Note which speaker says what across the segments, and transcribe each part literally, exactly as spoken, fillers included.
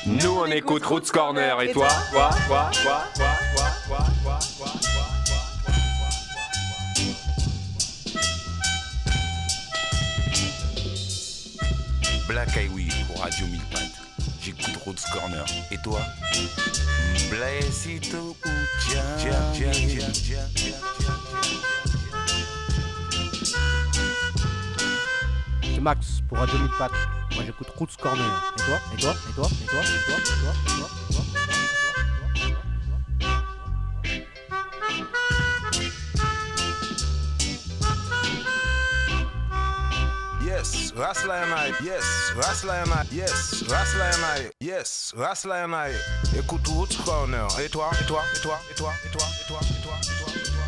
Speaker 1: Nous on écoute Roots Corner. Et toi, toi, toi, toi, toi, toi, toi, toi, toi.
Speaker 2: Black Highway pour Radio mille pattes. J'écoute Roots Corner. Et toi? Blessito Ucha.
Speaker 3: C'est Max pour Radio mille pattes. Moi j'écoute Roots Corner. Et toi? Et toi? Et toi? Et toi? Et toi? Et toi? Et toi? Et toi? Et toi?
Speaker 4: Yes, Rasla and I, yes, Rasla and I, yes, Rasla and I, yes, Rasla and I. Écoute Roots Corner. Et toi, et toi, et toi, et toi, et toi, et toi, et toi, et toi, et toi, et toi, et toi.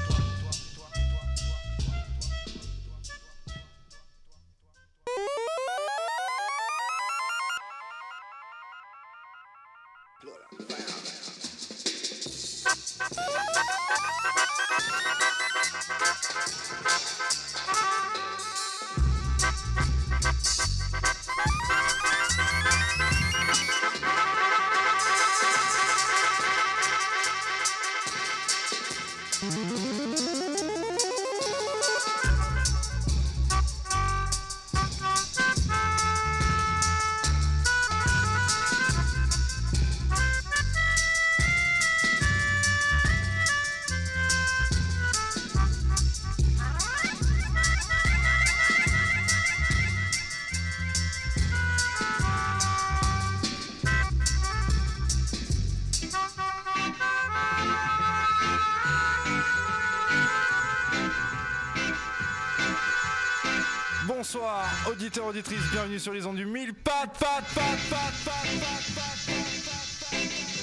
Speaker 5: Bonsoir, auditeurs, auditrices, bienvenue sur les ondes du mille pattes, pattes, pattes, pattes, pattes, pattes, pattes,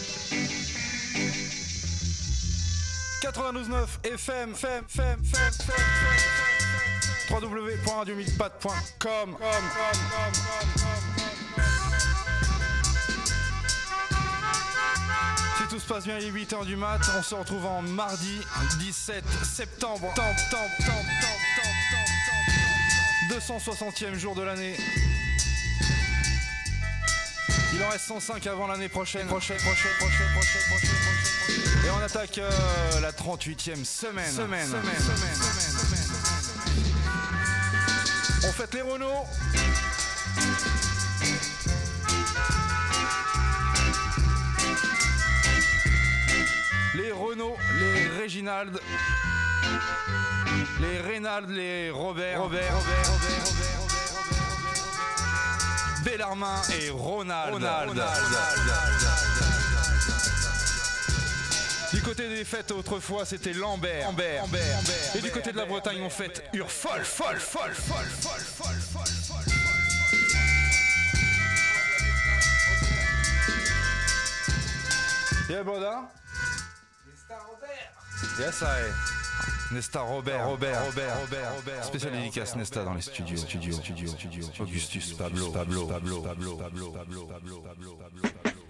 Speaker 5: quatre-vingt-douze neuf F M, F M, F M, F M, F M, w w w point radio mille pattes point com. Si tout se passe bien, il est huit heures du mat, on se retrouve en mardi dix-sept septembre. deux cent soixantième jour de l'année. Il en reste cent cinq avant l'année prochaine. Prochaine, prochaine, prochaine, prochaine, prochaine, prochaine. Et on attaque euh, la trente-huitième semaine. Semaine, semaine, semaine, semaine, semaine. On fête les Renault. Les Renault, les Réginald. Les Reynald, les Robert, Robert, Robert, Robert, Robert, Robert, Bellarmin et Ronald. Ronald. Ronald. Du côté des fêtes autrefois, c'était Lambert. Lambert. Lambert. Et du côté de la Bretagne, on fête Urfol, folle, folle, folle, folle, folle, folle, folle. Yeah, brother.
Speaker 4: Mister Robert.
Speaker 5: Yes, I. Nesta Robert, Robert, Robert, Robert, Robert. Spécial dédicace Nesta dans les studios, studios, studios, studios. Augustus, Pablo, Pablo, Pablo, Pablo, Pablo, Pablo, Pablo, Pablo, Pablo.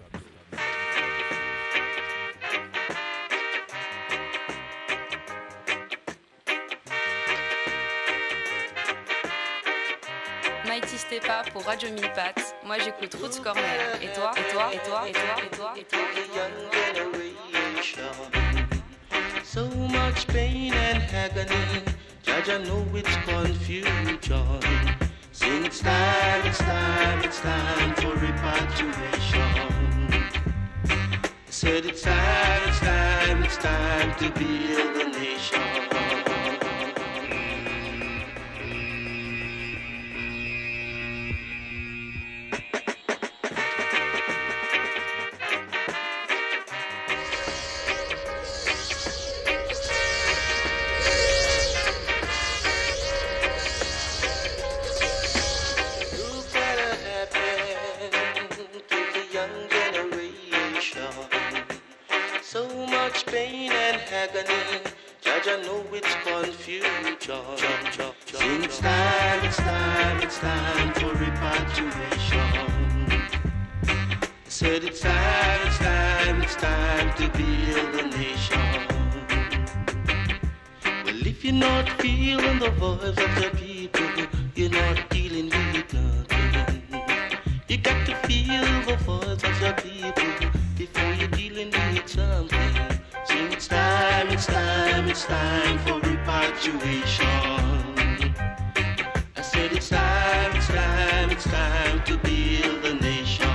Speaker 6: Mighty Stepa pour Radio mille pattes. Moi j'écoute Roots Corner. Et toi, et toi, et toi, et toi, et toi, et toi, et toi, et toi.
Speaker 7: So much pain and agony, Judge, I know it's confusion. Since time, it's time, it's time for repatriation. I said it's time, it's time, it's time to build a nation. Judge, I know it's confusion. Since time, it's time, it's time for repatriation. I said it's time, it's time, it's time to build a nation. Well, if you're not feeling the voice of the people, you're not dealing with nothing. You got to feel the voice of repatriation. I said it's time, it's time, it's time to build a nation.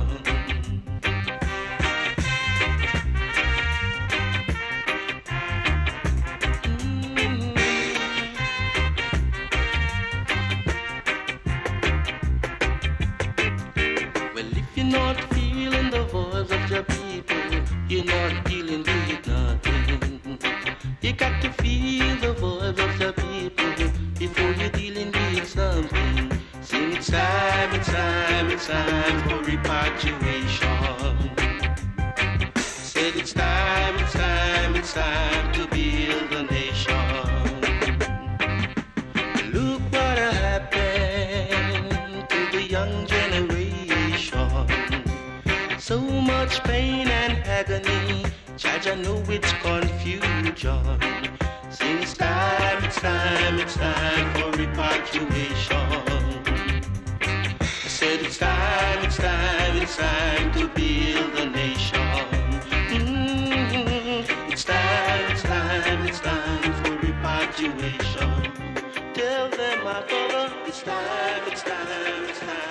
Speaker 7: Not feeling the voice of your people, you're not dealing with nothing. You got to feel the voice of your people before you're dealing with something. Sing it's time, it's time, it's time for repatriation. Said it's time, it's time, it's time to build a nation. Look what happened to the young generation. So much pain and agony, Judge, I know it's confusion. Sing it's time, it's time, it's time for repatriation. I said it's time, it's time, it's time to build a nation. Mm-hmm. It's time, it's time, it's time for repatriation. Tell them, my brother, it's time, it's time, it's time.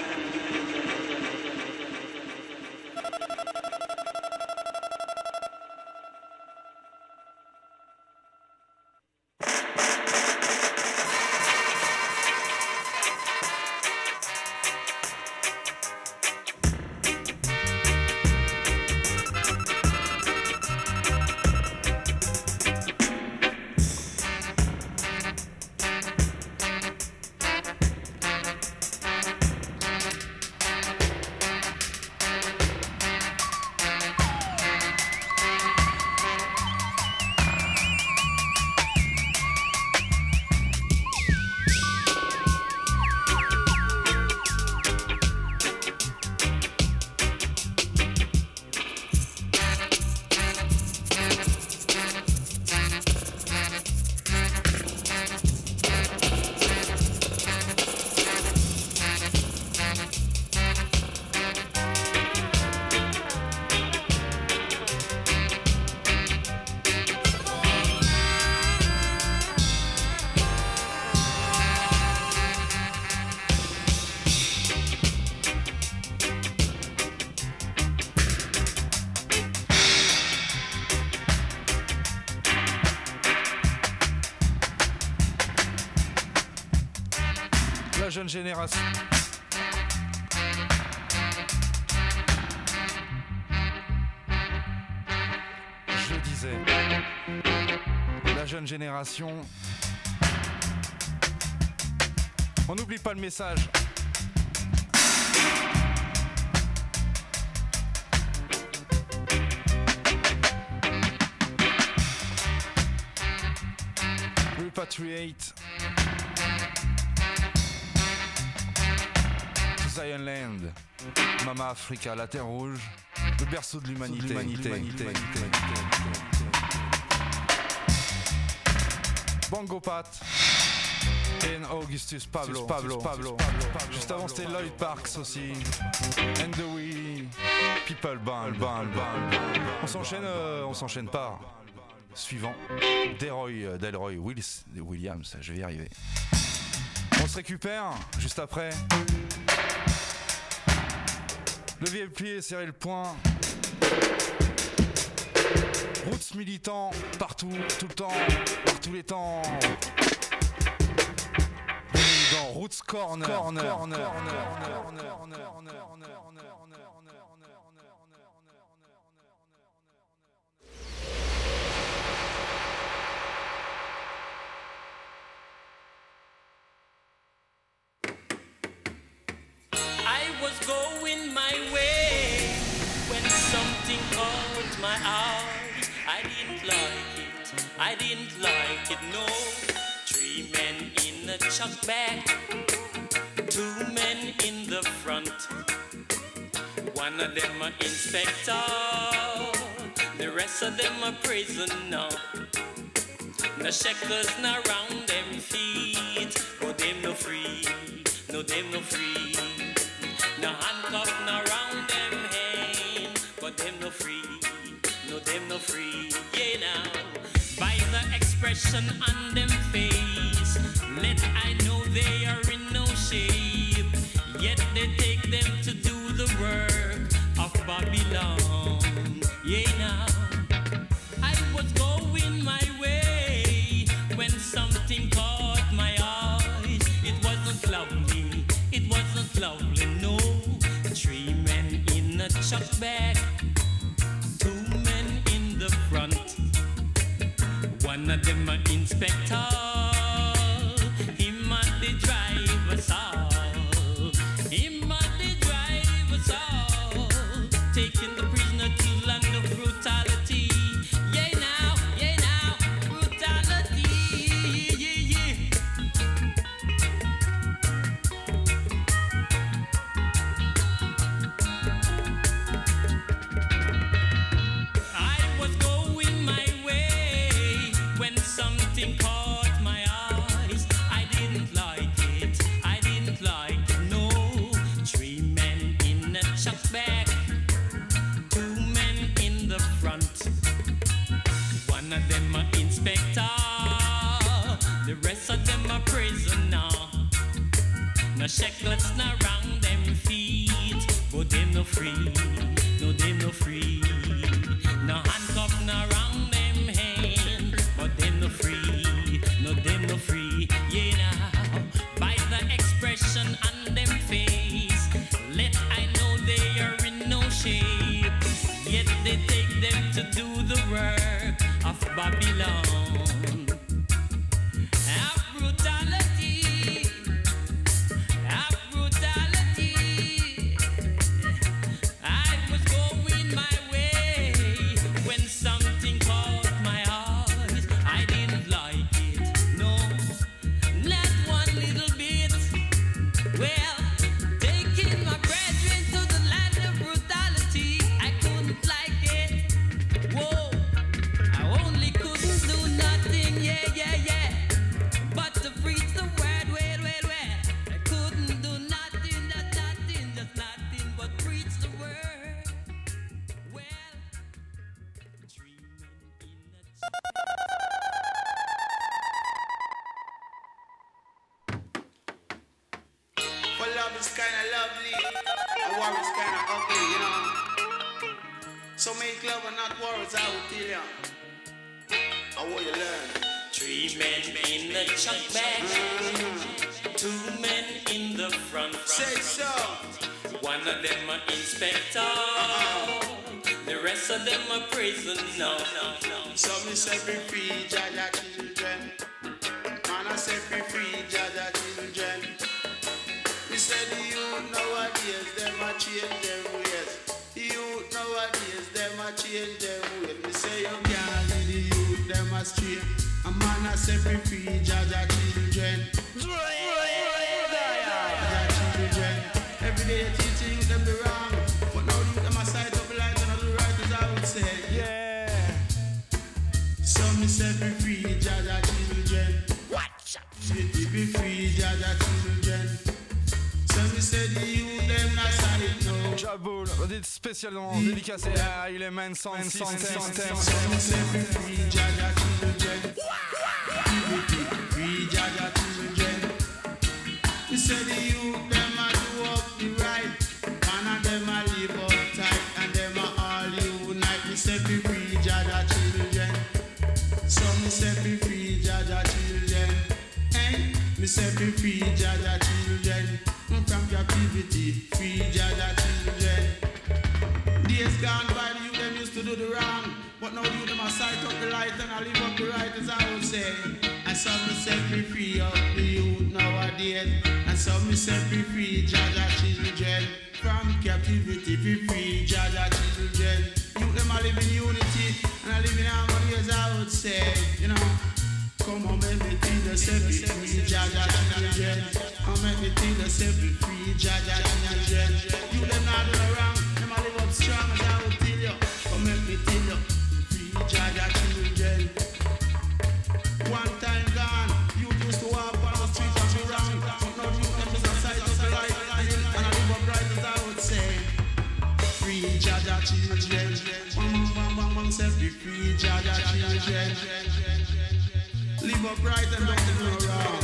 Speaker 5: La jeune génération. Je disais, la jeune génération. On n'oublie pas le message. Repatriate. Zion Land, Mama Africa, la terre rouge, le berceau de l'humanité. Bongo Pat et Augustus Pablo. Pablo. Pablo. Juste avant c'était Lloyd Parks aussi. And the We, People Band. Band. On s'enchaîne, euh, on s'enchaîne pas. Suivant, Delroy, Delroy Willis, Williams, je vais y arriver. On se récupère juste après. Levez le pied, serrez le poing. Roots militants, partout, tout le temps, par tous les temps. Dans Roots Corner. Corner. Corner.
Speaker 8: Going my way when something caught my eye. I didn't like it, I didn't like it, no. Three men in a chuck bag, two men in the front. One of them a inspector, the rest of them a prisoner. No shackles no round them feet, oh them no free, no them no free. No handcuff no round them hand, but them no free, no them no free. Yeah now, by the expression on them chuck back. Two men in the front. One of them an inspector. Him and the driver's all. Him and the driver's all. Taking the prisoner to land of brutality. Yeah now, yeah now, brutality. Yeah, yeah. I was going my way when something caught my eyes. I didn't like it, I didn't like it, no. Three men in a chuck bag, two men in the front. One of them a inspector, the rest of them a prisoner. No shackles na round them feet, but them no free, no them no free. No handcuff na round them hand, but them no free, no them no free. Yeah now, by the expression on them face, let I know they are in no shape. Yet they take them to do the work of Babylon. Have brutality, have brutality. I was going my way when something caught my eyes. I didn't like it, no, not one little bit. Well, taking my brethren to the land of brutality, I couldn't like it. Whoa, I only couldn't do nothing, yeah, yeah, yeah, but to preach the word, well, well, well. I couldn't do nothing, just nothing, just nothing, but preach the word. Well, three men in a
Speaker 9: For love is kinda lovely, and war is kinda ugly, you know. So make love and not wars, I will tell ya. I want you learn.
Speaker 8: Three men in a chuck bag, two men in the front.
Speaker 9: Say so.
Speaker 8: One of them a inspector, the rest of them a prisoner. No, no, no.
Speaker 9: So me say free free Jaja children. Man I say free free Jaja children. Me say the youth nowadays them a change them ways. The youth nowadays them a change them ways. Me say you can't lead the youth them astray. A man I say free free Jaja children. Jaja children. Every day teaching them the wrong, but now you them a side up light and the right as I would say.
Speaker 5: Yeah.
Speaker 9: So me say free free Jaja children.
Speaker 8: What?
Speaker 9: Free free free Jaja children. So me say the youth them not side no.
Speaker 5: Jaboul, spécialement dédicacé à Ileman sans
Speaker 9: So me say free free Jaja children. Free free free Jaja children. Me say the youth them a do up the right, and of them a live up tight, and them a all unite. Me say free free Jaja children. So me say free free Jaja children. Hey, me say free free Jaja children. From captivity, free Jaja children. Days gone by, the youth them used to do the wrong, but now the youth them a sight up the light and I live up the right, as I would say. And some me say free free up the youth nowadays. And some me say free free Jaja children. From captivity, free free Jaja children. Youth them a live in unity and I live in harmony, as I would say. You know, come on, make me feel the say free free Jaja children. Come make me feel the say free free Jaja children. You them not do the wrong, them a live up strong, as I would tell you. Come make me tell you, free Jaja children. One time gone, you used to walk on the street and be wrong, but now you come to the side of the light and I live up right, as I would say. Free Jaja children. One man, one man, one say free free Jaja children. Live up right and don't do no wrong.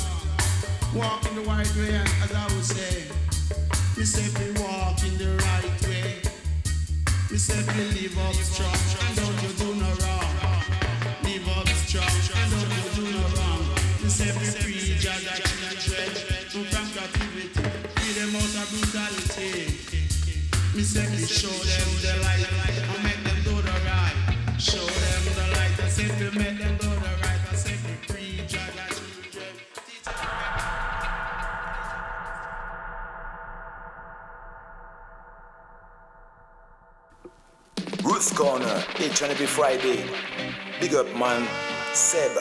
Speaker 9: Walk in the right way, and as I would say, me say we walk in the right way. Me say we live up strong and don't you do no wrong. Live up strong and don't you do no wrong. Me say we free Jaja children from captivity, free them out of brutality. Me Me say me show them the light, I make them do the right. Show them the light, I say to make them do the right. I say me free Jaga children.
Speaker 10: Roots Corner, each and every Friday. Big up man, Seb.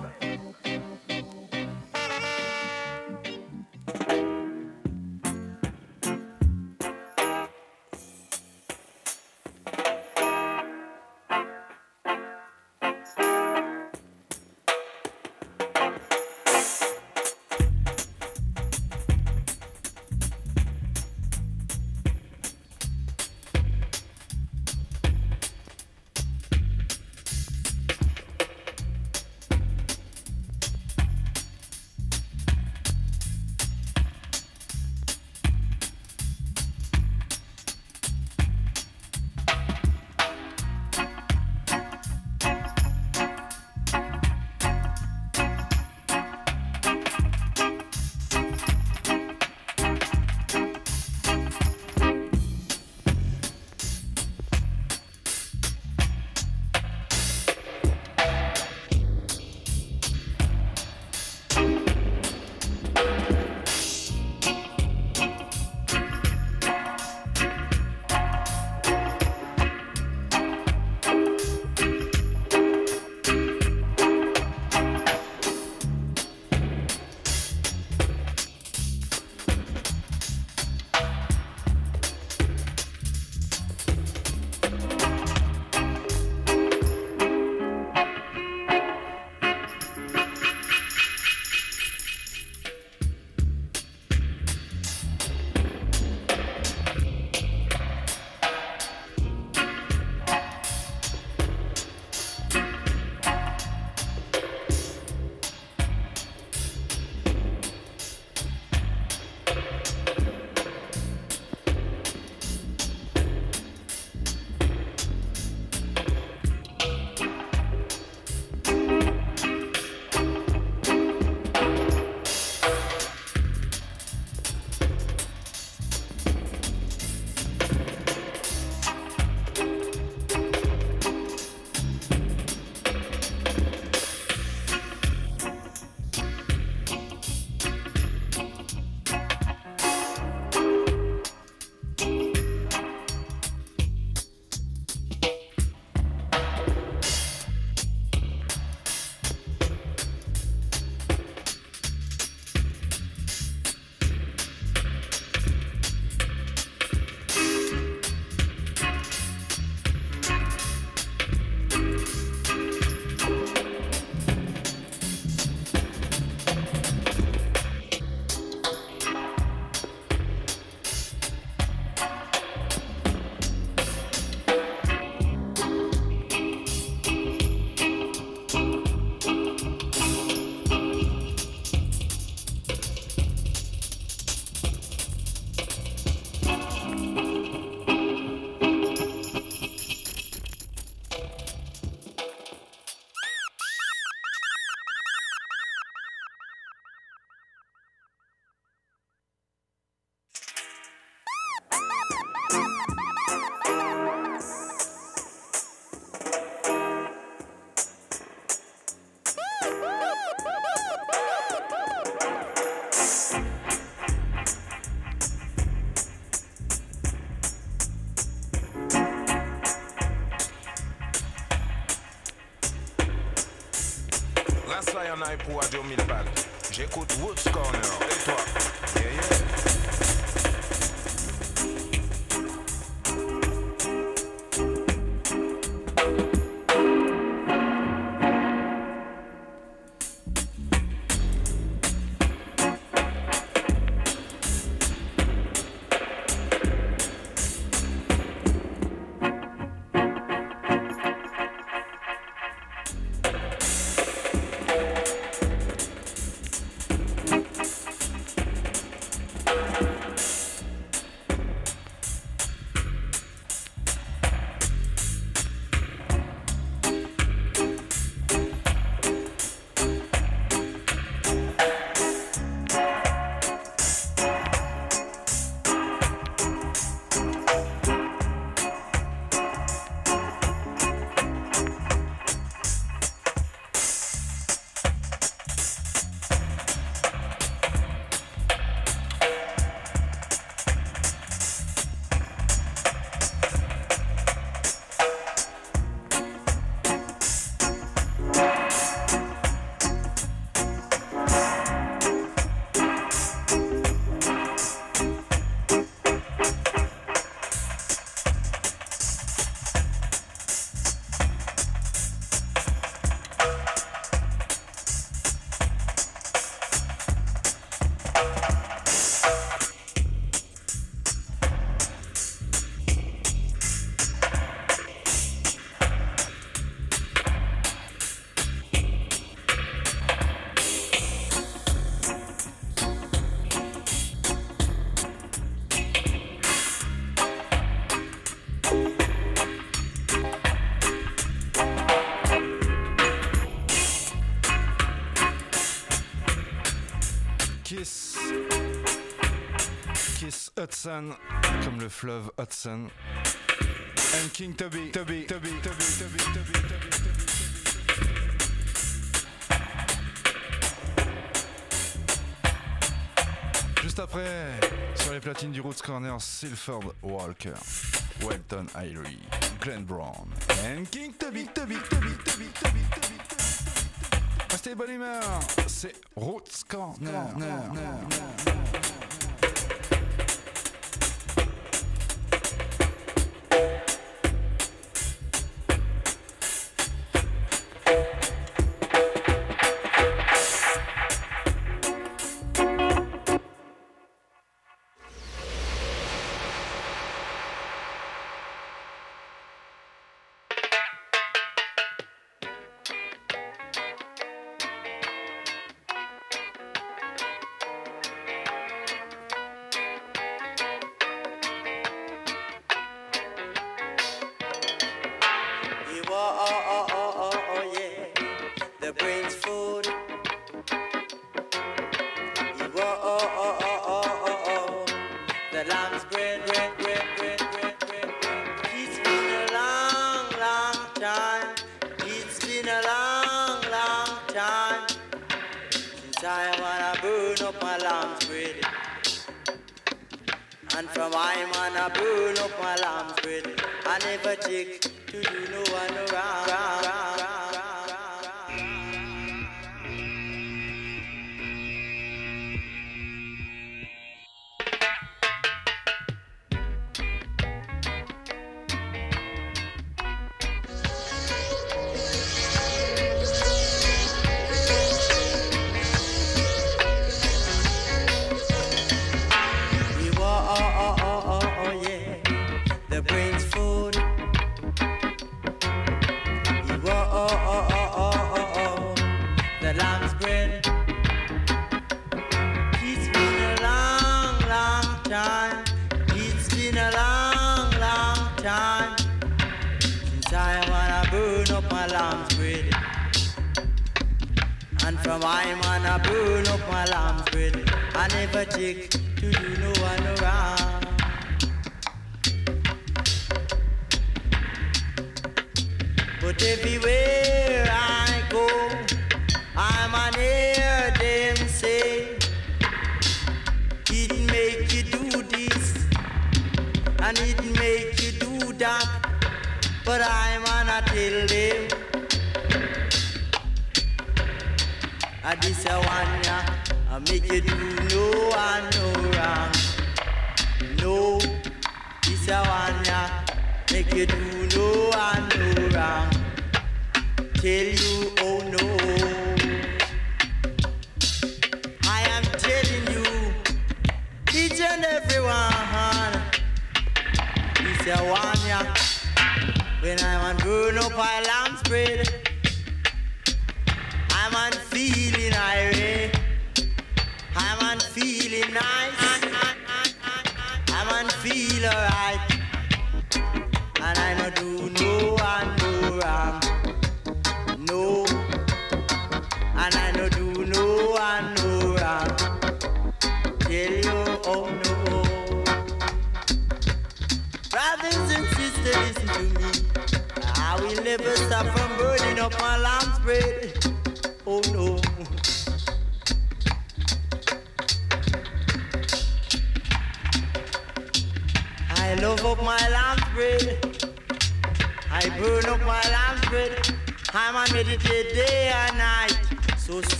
Speaker 4: Lion pour Radio mille pattes. J'écoute Roots Corner. Et toi? Yeah, yeah.
Speaker 5: Otis Hudson, comme le fleuve Hudson. And King Toby, Toby, Toby, Toby, Toby, Toby, Toby, Toby. Juste après, sur les platines du Roots Corner, Silford Walker, Welton Irie, Glenn Brown, and King Toby, Toby, Toby, Toby, Toby, Toby. Restez bonne humeur, c'est Roots Corner.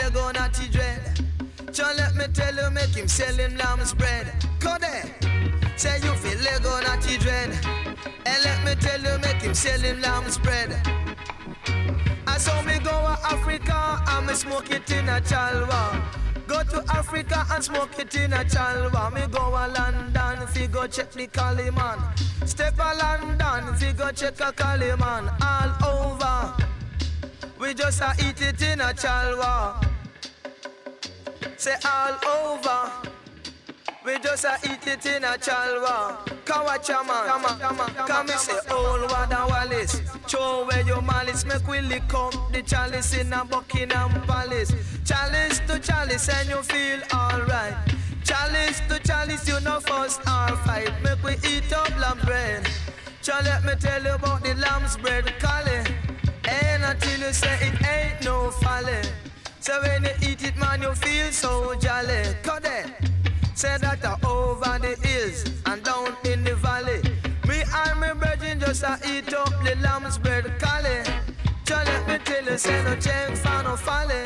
Speaker 11: Let me tell you, make him sell him lamb's bread. Go there. Say you feel like on a children. And let me tell you, make him sell him lamb spread. I saw me go to Africa and me smoke it in a chalwa. Go to Africa and smoke it in a chalwa. Me go to London, fi go check the Caliman. Step to London, fi go check a Caliman. All over, we just a eat it in a chalwa. Say all over, we just a eat it in a chalwa. Come watch a man, come on, come on, come me say old Wada Wallace. Show where your malice, make we lick up the chalice in a Buckingham Palace. Chalice to chalice and you feel alright. Chalice to chalice, you know first or fight. Make we eat up lamb bread. So let me tell you about the lamb's bread, Cali. Ain't until you say it ain't no folly. So when you eat it, man, you feel so jolly. Cut it. Say that uh, over the hills and down in the valley. Me and my brethren just uh, eat up the lamb's bread, Cali. So let me tell you, say no change for no folly.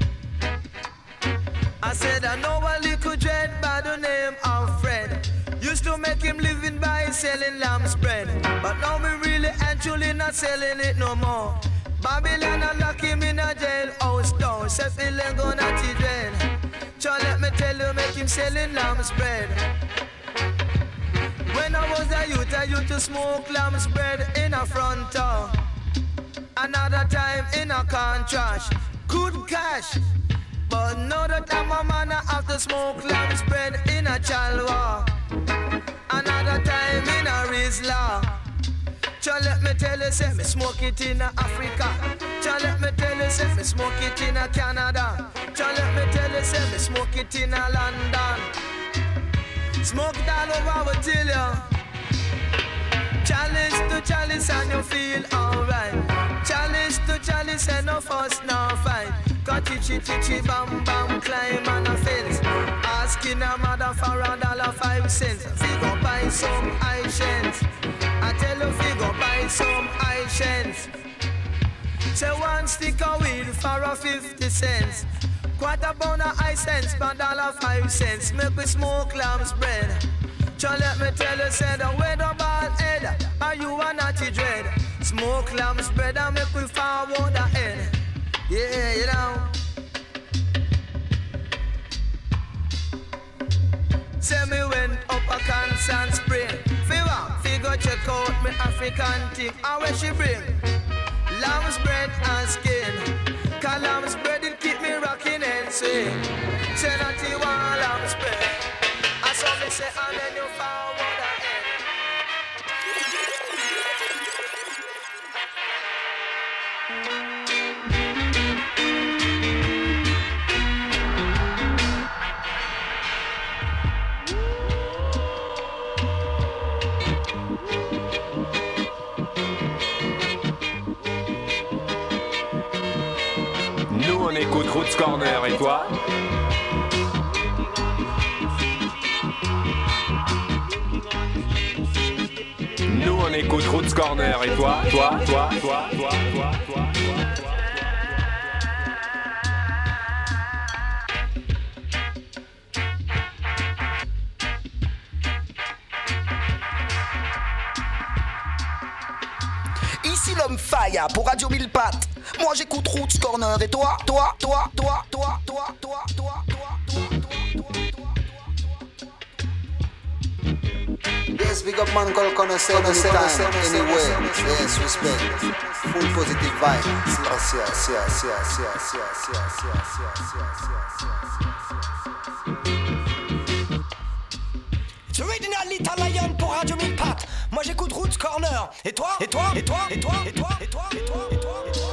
Speaker 11: I said I know a little dread by the name of Fred. Used to make him living by selling lamb's bread. But now we really and truly not selling it no more. Babylon and lock him in a jailhouse down. Say feeling gonna children. So let me tell you, make him selling lamb's bread. When I was a youth, I used to smoke lamb's bread in a front door. Another time in a contrast. Good cash. But now that I'm a man, I have to smoke lamb's bread in a chalwa. Another time in a Rizla. So let me tell you, say me smoke it in Africa. So let me tell you, say me smoke it in Canada. So let me tell you, say me smoke it in London. Smoke it all over, I tell you. Chalice to chalice and you feel alright. Chalice to chalice and no fuss, no fight. Got itchy, itchy, bam, bam, climb on a fence. Asking a mother for a dollar five cents. Figure buy some Haitians. I tell you, figure buy some Haitians. Say one stick of weed for a fifty cents. Quarter pound of high cents per dollar five cents. Make we smoke lamb's bread. So let me tell you, say the way the bald head. Are you a naughty dread? Smoke lamb's bread and make we forward the head. Yeah, you know. Say me went up a Constant Spring. Fever, figure check out me African thing. How where she bring? Lamb's bread and skin. Cause lamb's bread it keep me rocking and swing. Say that you want lamb's bread. I saw me say and then you forward the head.
Speaker 1: Nous on écoute Roots Corner et toi? Nous on écoute Roots Corner et toi? Toi, toi, toi, toi, toi, toi, toi.
Speaker 12: Ici l'homme Faya pour Radio Mille Pattes. Moi j'écoute Roots Corner et toi, toi, toi, toi, toi, toi, toi, toi, toi, toi, toi,
Speaker 13: Yes, big up man, call connoisseur, anytime, anywhere. Yes, respect. Full positive vibe. Yes, yes, yes, yes, yes, yes, yes, yes, yes, yes,
Speaker 12: yes. Original Italian pour Radio Mille Pattes. Moi j'écoute Roots Corner. Et toi, et toi, et toi, et toi, et toi, et toi, et toi, et toi, et toi, et toi.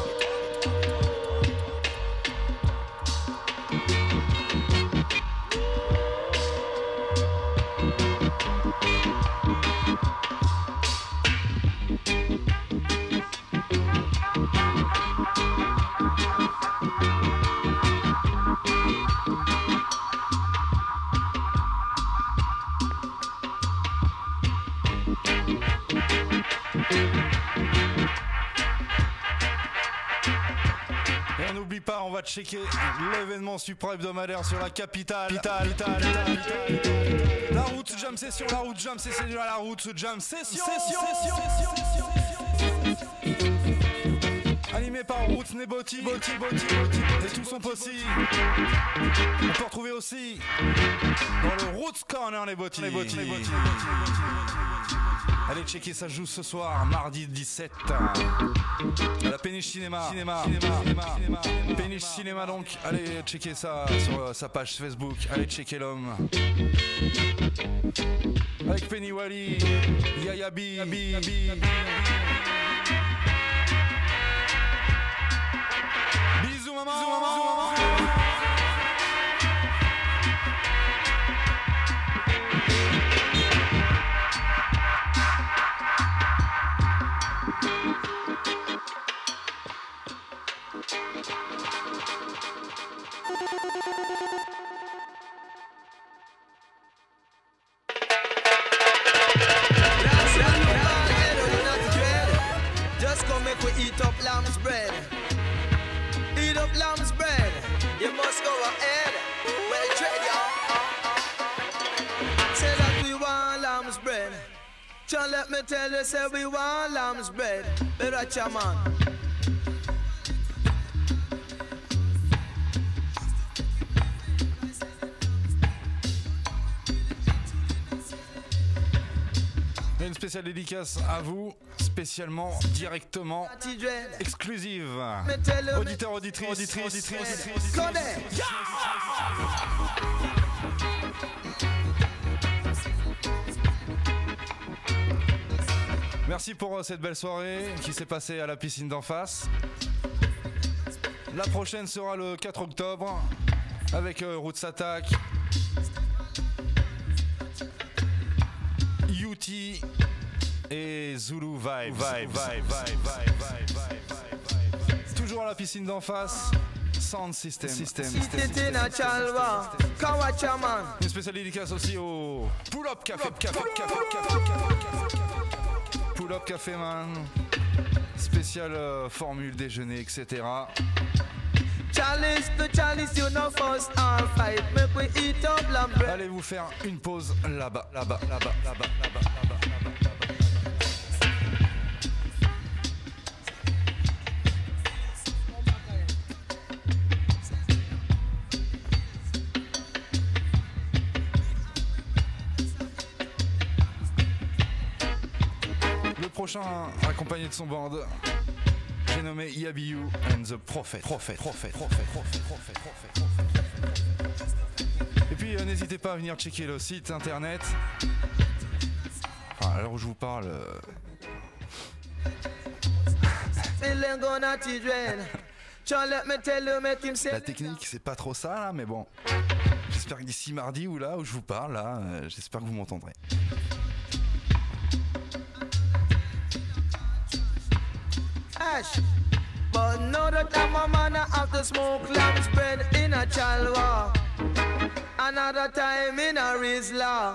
Speaker 5: pas, on va checker l'événement supra-hebdomadaire sur la capitale. Capitale, capitale, la route jam session, la route jam session, la route jam session, session, session, session. Animé par Roots Neboti, Boti, Boti, Boti, et tout son possible. On peut retrouver aussi dans le Roots Corner les Boti, les Boti, les Boti. Allez checker, ça joue ce soir, mardi dix-sept, à la Péniche Cinéma. Cinéma, cinéma, cinéma, Péniche Cinéma donc. Allez checker ça sur euh, sa page Facebook. Allez checker l'homme. Avec Penny Wally, Yaya B, B, B. Bisous maman, bisous maman.
Speaker 11: Just come make we eat up lamb's bread. Eat up lamb's bread. You must go ahead. Well tread, y'all. Say that we want lamb's bread. John, let me tell you, say we want lamb's bread. Better chairman.
Speaker 5: Une spéciale dédicace à vous, spécialement, directement, exclusive. Auditeurs, auditrices, auditrices, auditrices, auditrices. Merci pour euh, cette belle soirée qui s'est passée à la piscine d'en face. La prochaine sera le quatre octobre avec euh, Roots Attack, U T et Zulu Vibe. Vibe, vibe, vibe, vibe, vibe. Toujours à la piscine d'en face. Sound System. System. System. Une spéciale dédicace aussi au Pull Up Café. Café, café, café, café. Pull Up Café Man. Spéciale euh, formule déjeuner, et cetera. Allez vous faire une pause là-bas, là-bas, là-bas, là-bas, là-bas, là-bas, là-bas. Le prochain accompagné de son band, j'ai nommé Yabiyu and the Prophet. Prophet, Prophet, Prophet, Prophet, Prophet, Prophet. Et puis euh, n'hésitez pas à venir checker le site internet. Enfin, à l'heure où je vous parle. Euh... La technique, c'est pas trop ça là, mais bon. J'espère que d'ici mardi ou là où je vous parle, là, euh, j'espère que vous m'entendrez.
Speaker 11: But now that I'm a man, I have to smoke lamb spread in a chalwa. Another time in a Rizla.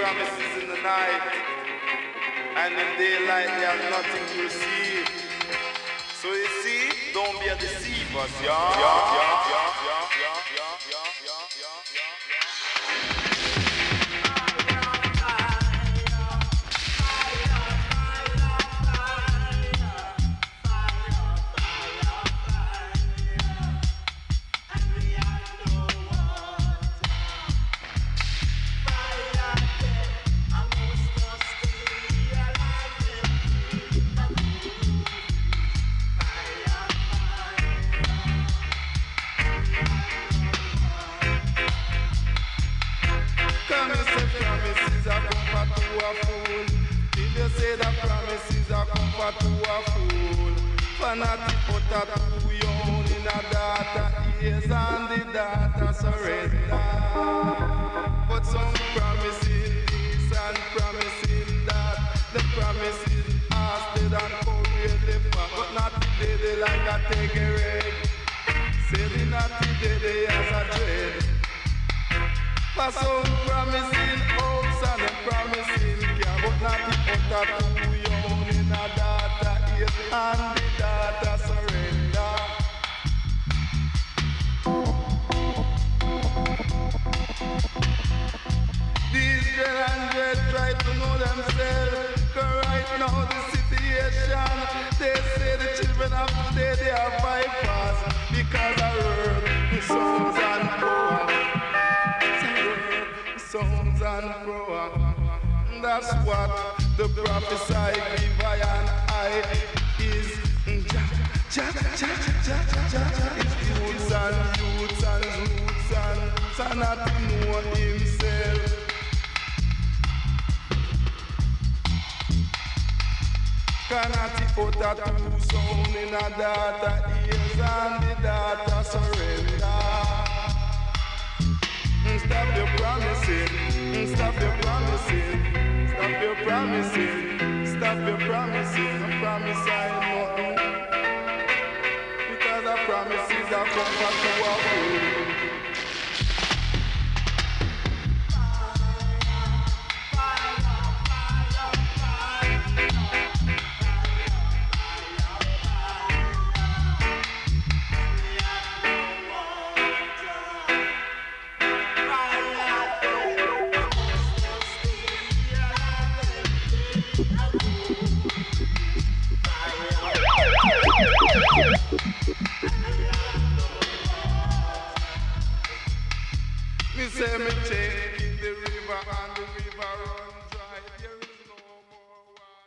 Speaker 14: promises in the night, and in daylight they have nothing to receive. So you see, don't be a deceiver, yeah, yeah, yeah, yeah, yeah, yeah, yeah, yeah, yeah, yeah. To a fool, fanatic put a two young in a data ears and the data surrender. But some promising this and promising that, the promising hasted and courage the fact, but not today they like a take a raid. Say they not today they as a trade. For some promising hopes and a promising care, but not the put a two young in a data ears and the data surrender. These dread and dread try to know themselves, cause right now the situation, they say the children of today they are bypass because I heard the songs and power. Songs and power. That's what the prophesy give I and I is ja, ja, ja, ja, ja, ja. It's youths and youths and roots and roots and not to know himself. Cannot put a two sound in a data ears and the data surrender. Stop your promising, stop your promising, stop your promising, stop your promising. I promise I nothing, because I promises I come back to a fool. Me say me take in the river and the river run dry. There is no more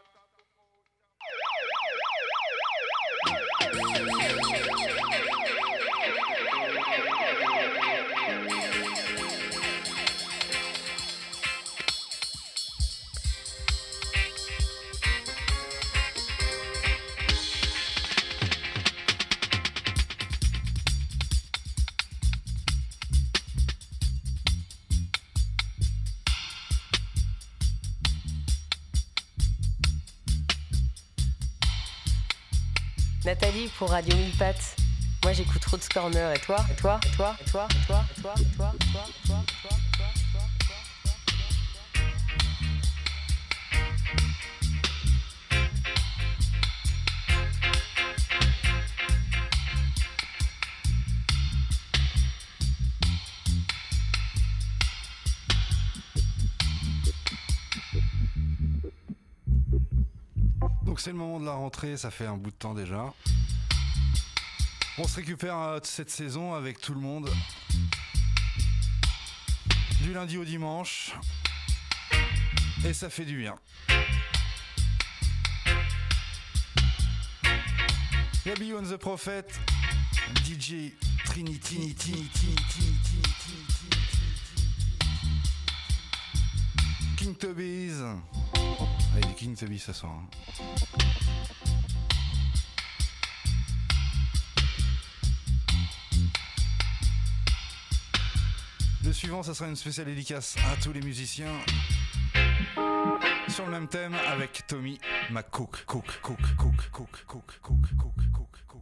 Speaker 15: Nathalie pour Radio Mille Pattes. Moi j'écoute Roots Corner et toi, et toi, et toi, et toi, et toi, et toi, et toi, et toi, et toi, et toi, et toi.
Speaker 5: Donc c'est le moment de la rentrée, ça fait un bout de temps déjà. On se récupère euh, cette saison avec tout le monde. Du lundi au dimanche. Et ça fait du bien. Gabi on the Prophet, D J Trinity, King Tobies. Allez, du King Tobies ce soir. Hein. Le suivant, ça sera une spéciale dédicace à tous les musiciens. Sur le même thème avec Tommy McCook. Cook, cook, cook, cook, cook, cook, cook, cook, cook, cook.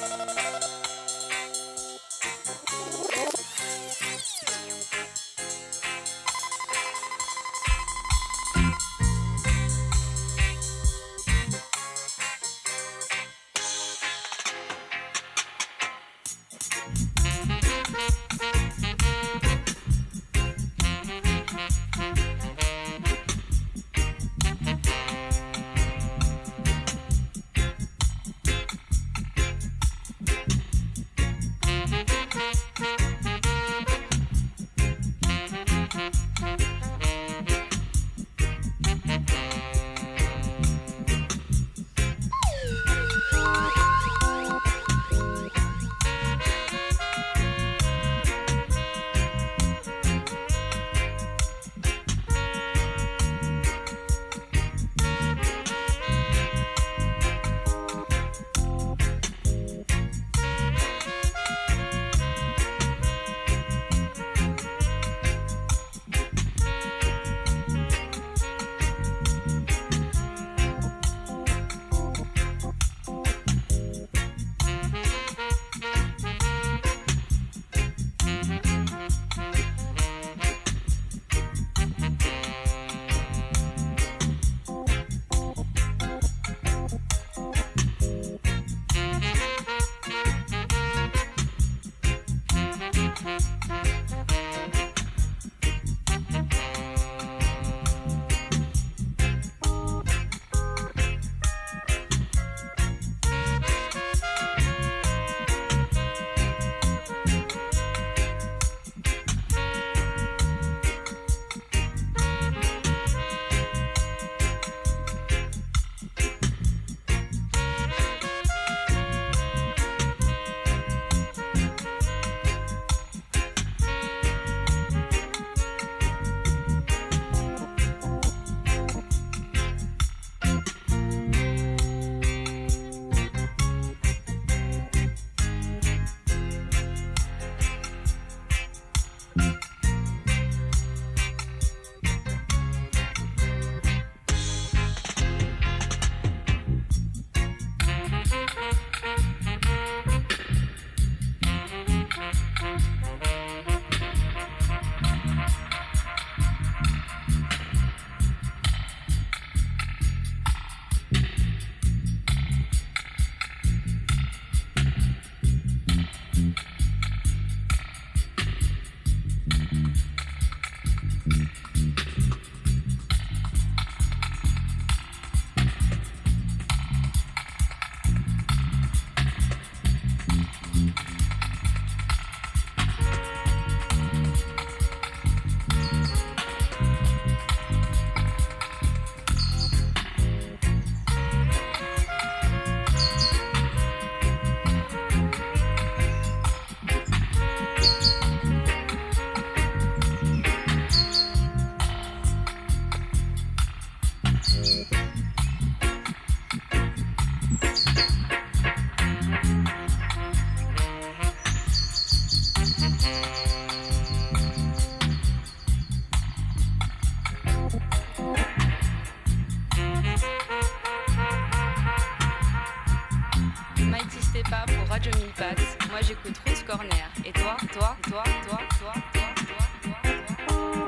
Speaker 6: Radio Mille Pattes. Moi j'écoute Roots Corner. Et toi, toi, toi, toi, toi, toi, toi, toi,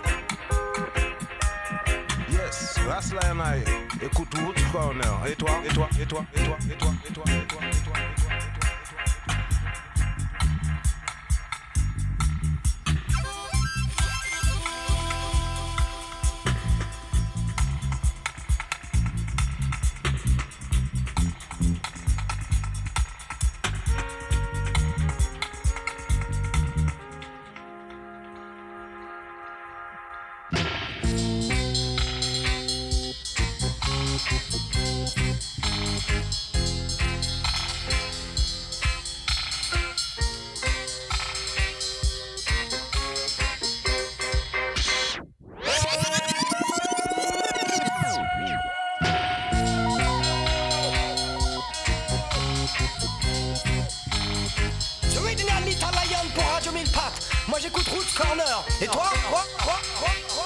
Speaker 6: toi.
Speaker 4: Yes, Rasla and I écoute Roots Corner. Et toi, et toi, et toi, et toi, et toi, et toi, et toi, et toi, et toi.
Speaker 12: Moi j'écoute Roots Corner. Et toi, toi, toi, toi, toi,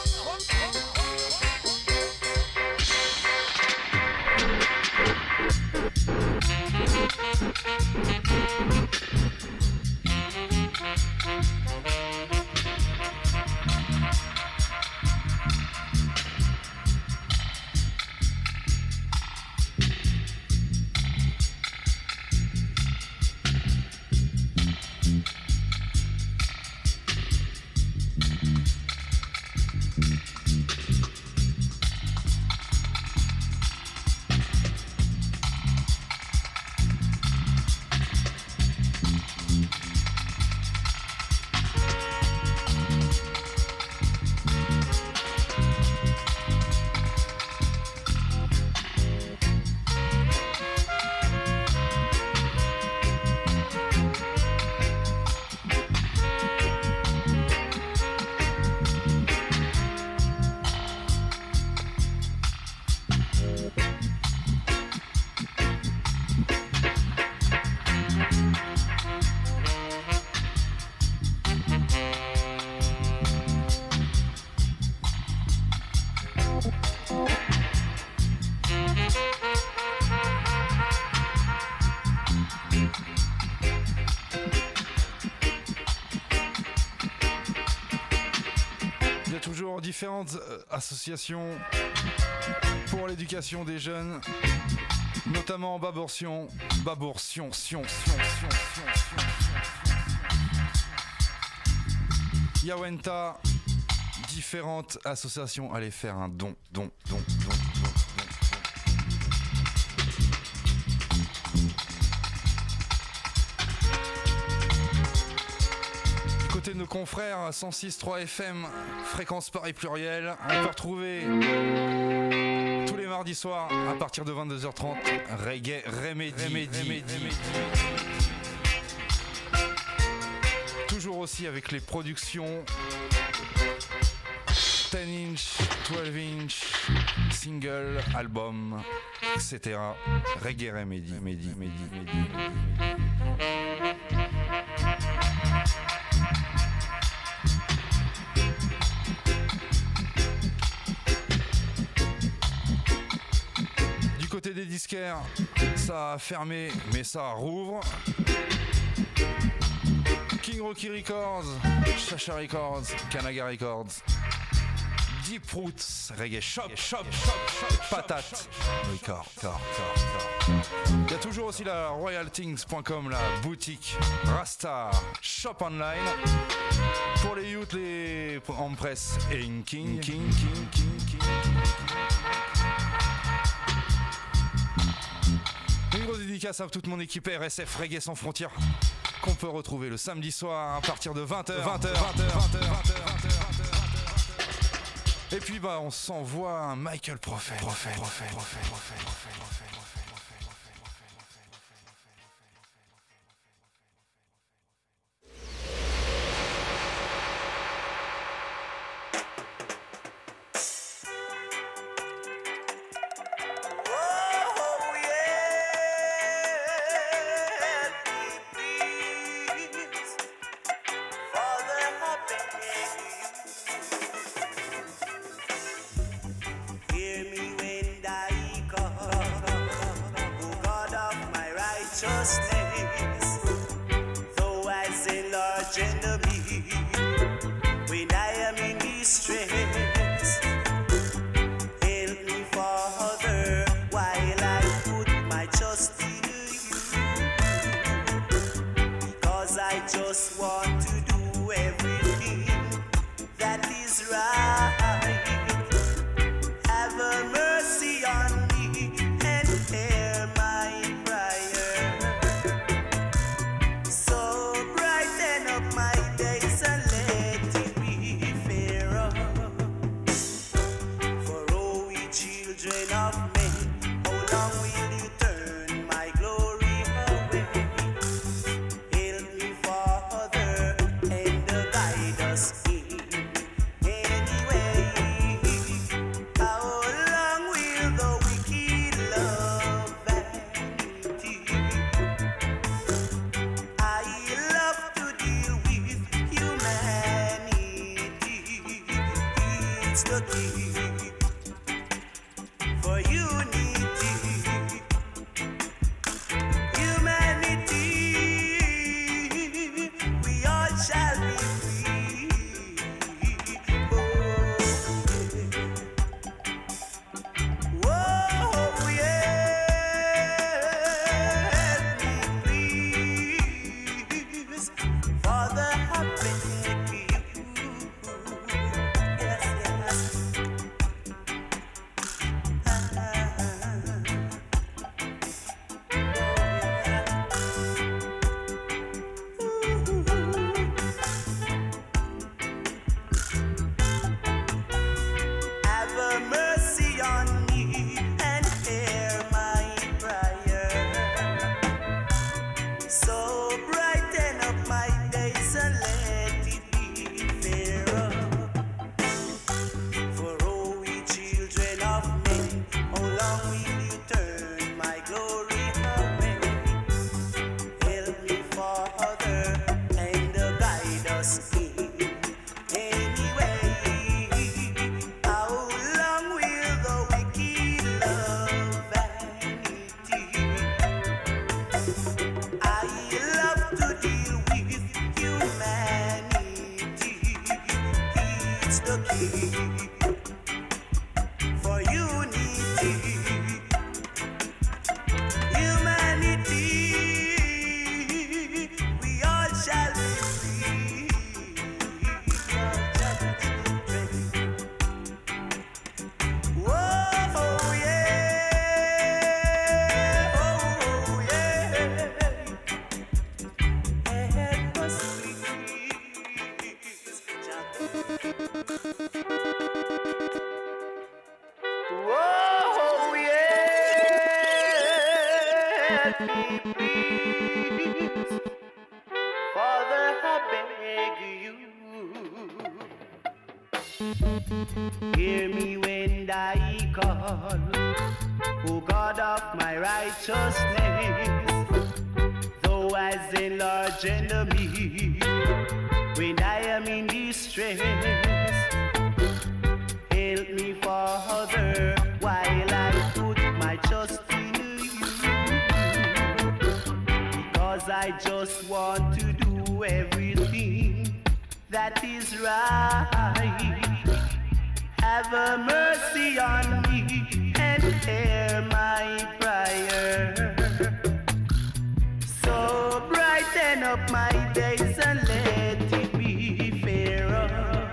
Speaker 12: toi, toi.
Speaker 5: différentes euh, associations pour l'éducation des jeunes, notamment Baboursion, Baboursion, Sion, Sion, Sion, Sion, Sion, Yawenta, différentes associations. Allez faire un don, don, don, don, don, don. Côté de nos confrères, cent six virgule trois F M, fréquence Paris pluriel, on peut retrouver tous les mardis soirs à partir de vingt-deux heures trente, Reggae Remedy. Remedy. Remedy. Toujours aussi avec les productions dix inch, douze inch, single, album, et cetera. Reggae Remedy. Remedy. Remedy. Remedy. Côté des disquaires, ça a fermé, mais ça rouvre. King Rocky Records, Chacha Records, Kanaga Records, Deep Roots, Reggae Shop, Shop, Shop, Shop, Patate, Record, Record, Record. Il y a toujours aussi la royal things point com, la boutique Rasta Shop Online pour les youths, les en presse et in King, King, King, King, King. Une grosse dédicace à toute mon équipe R S F Reggae sans frontières qu'on peut retrouver le samedi soir à partir de vingt heures. vingt heures, vingt heures, vingt heures, vingt heures, vingt heures, vingt heures. Et puis bah on s'envoie un Michael Prophet. Prophet, Prophet, Prophet, Prophet, Prophet, Prophet.
Speaker 11: Yes, yes.
Speaker 7: help me please. Father, I beg you. Hear me when I call, O God of my righteousness. Though as enlarge enemy, when I am in distress, help me, Father, while I put my trust in you. Because I just want to do everything that is right. Have a mercy on me and hear my prayer. So brighten up my days and let it be fairer.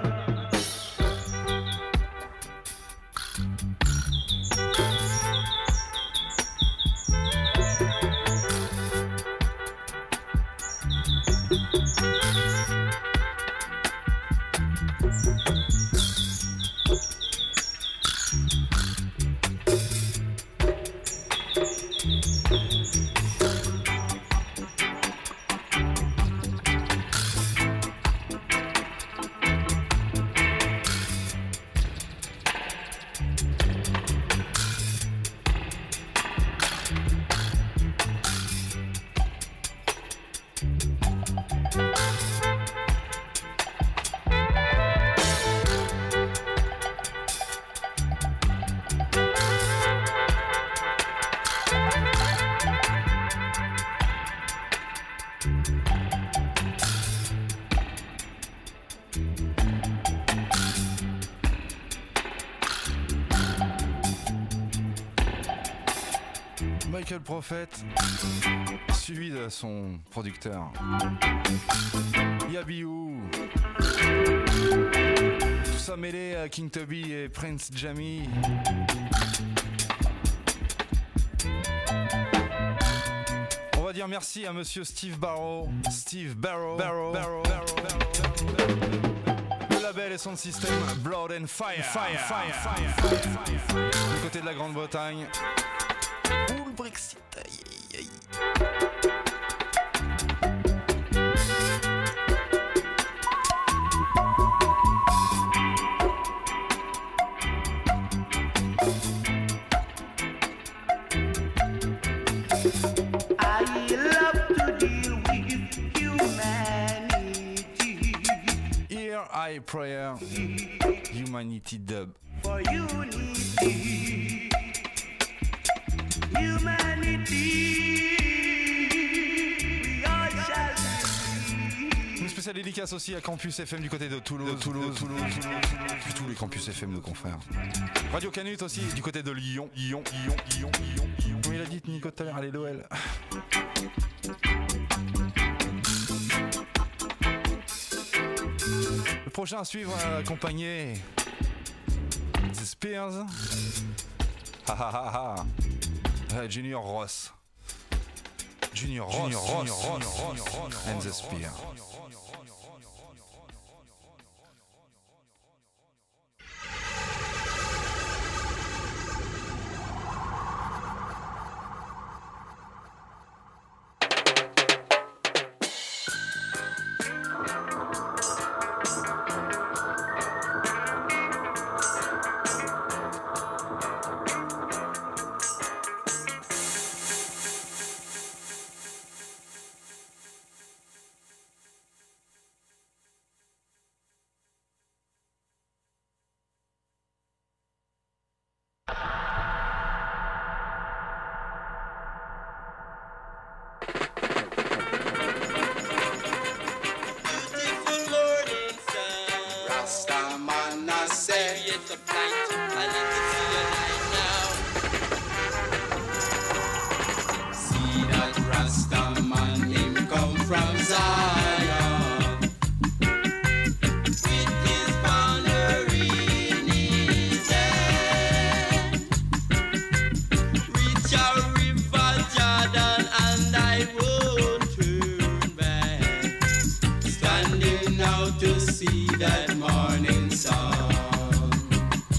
Speaker 5: Michael Prophet, suivi de son producteur Yabiou. Tout ça mêlé à King Toby et Prince Jammy. On va dire merci à monsieur Steve Barrow. Steve Barrow. Barrow. Barrow. Barrow. Barrow. Le label et son système Blood and Fire. Fire. Fire. Fire. Fire. Fire. Du côté de la Grande-Bretagne. Ou le Brexit, aïe aïe
Speaker 7: I love to deal with humanity.
Speaker 5: Here I prayer Humanity Dub.
Speaker 7: For unity. Humanity, we all shall be.
Speaker 5: Une spéciale dédicace aussi à Campus F M du côté de Toulouse, de Toulouse, Toulouse, Toulouse, Toulouse, puis tous les Campus F M de confrères. Radio Canut aussi du côté de Lyon, Lyon, Lyon, Lyon, Lyon, Lyon. Comme il a dit Nico tout à l'heure, allez l'O L. Le prochain à suivre accompagné The Spears. Ha ha ha ha. Uh, Junior Ross. Junior Ross. Junior Ross. Junior Ross. Junior Ross. And the Spear.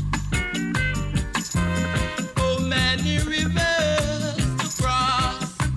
Speaker 7: Oh, many rivers to cross.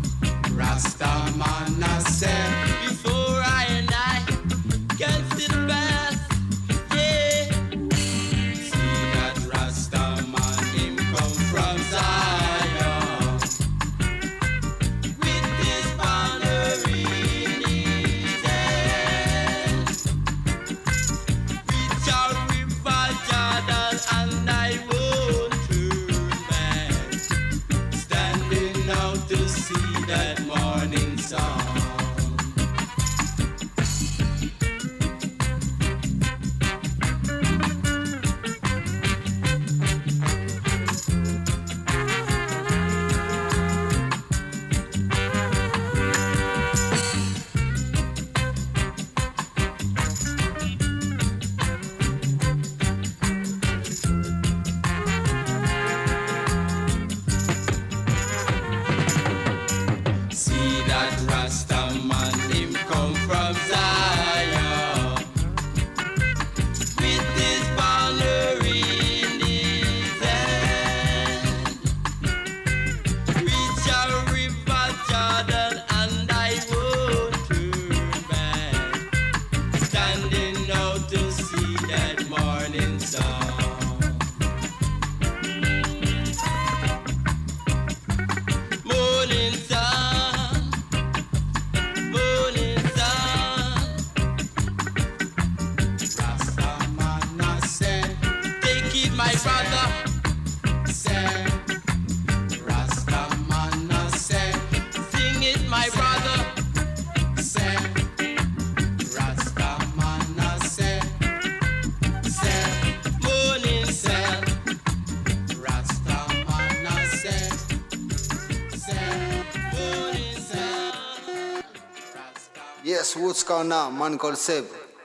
Speaker 8: that morning song.
Speaker 13: Yes, what's going on? Man called Seb.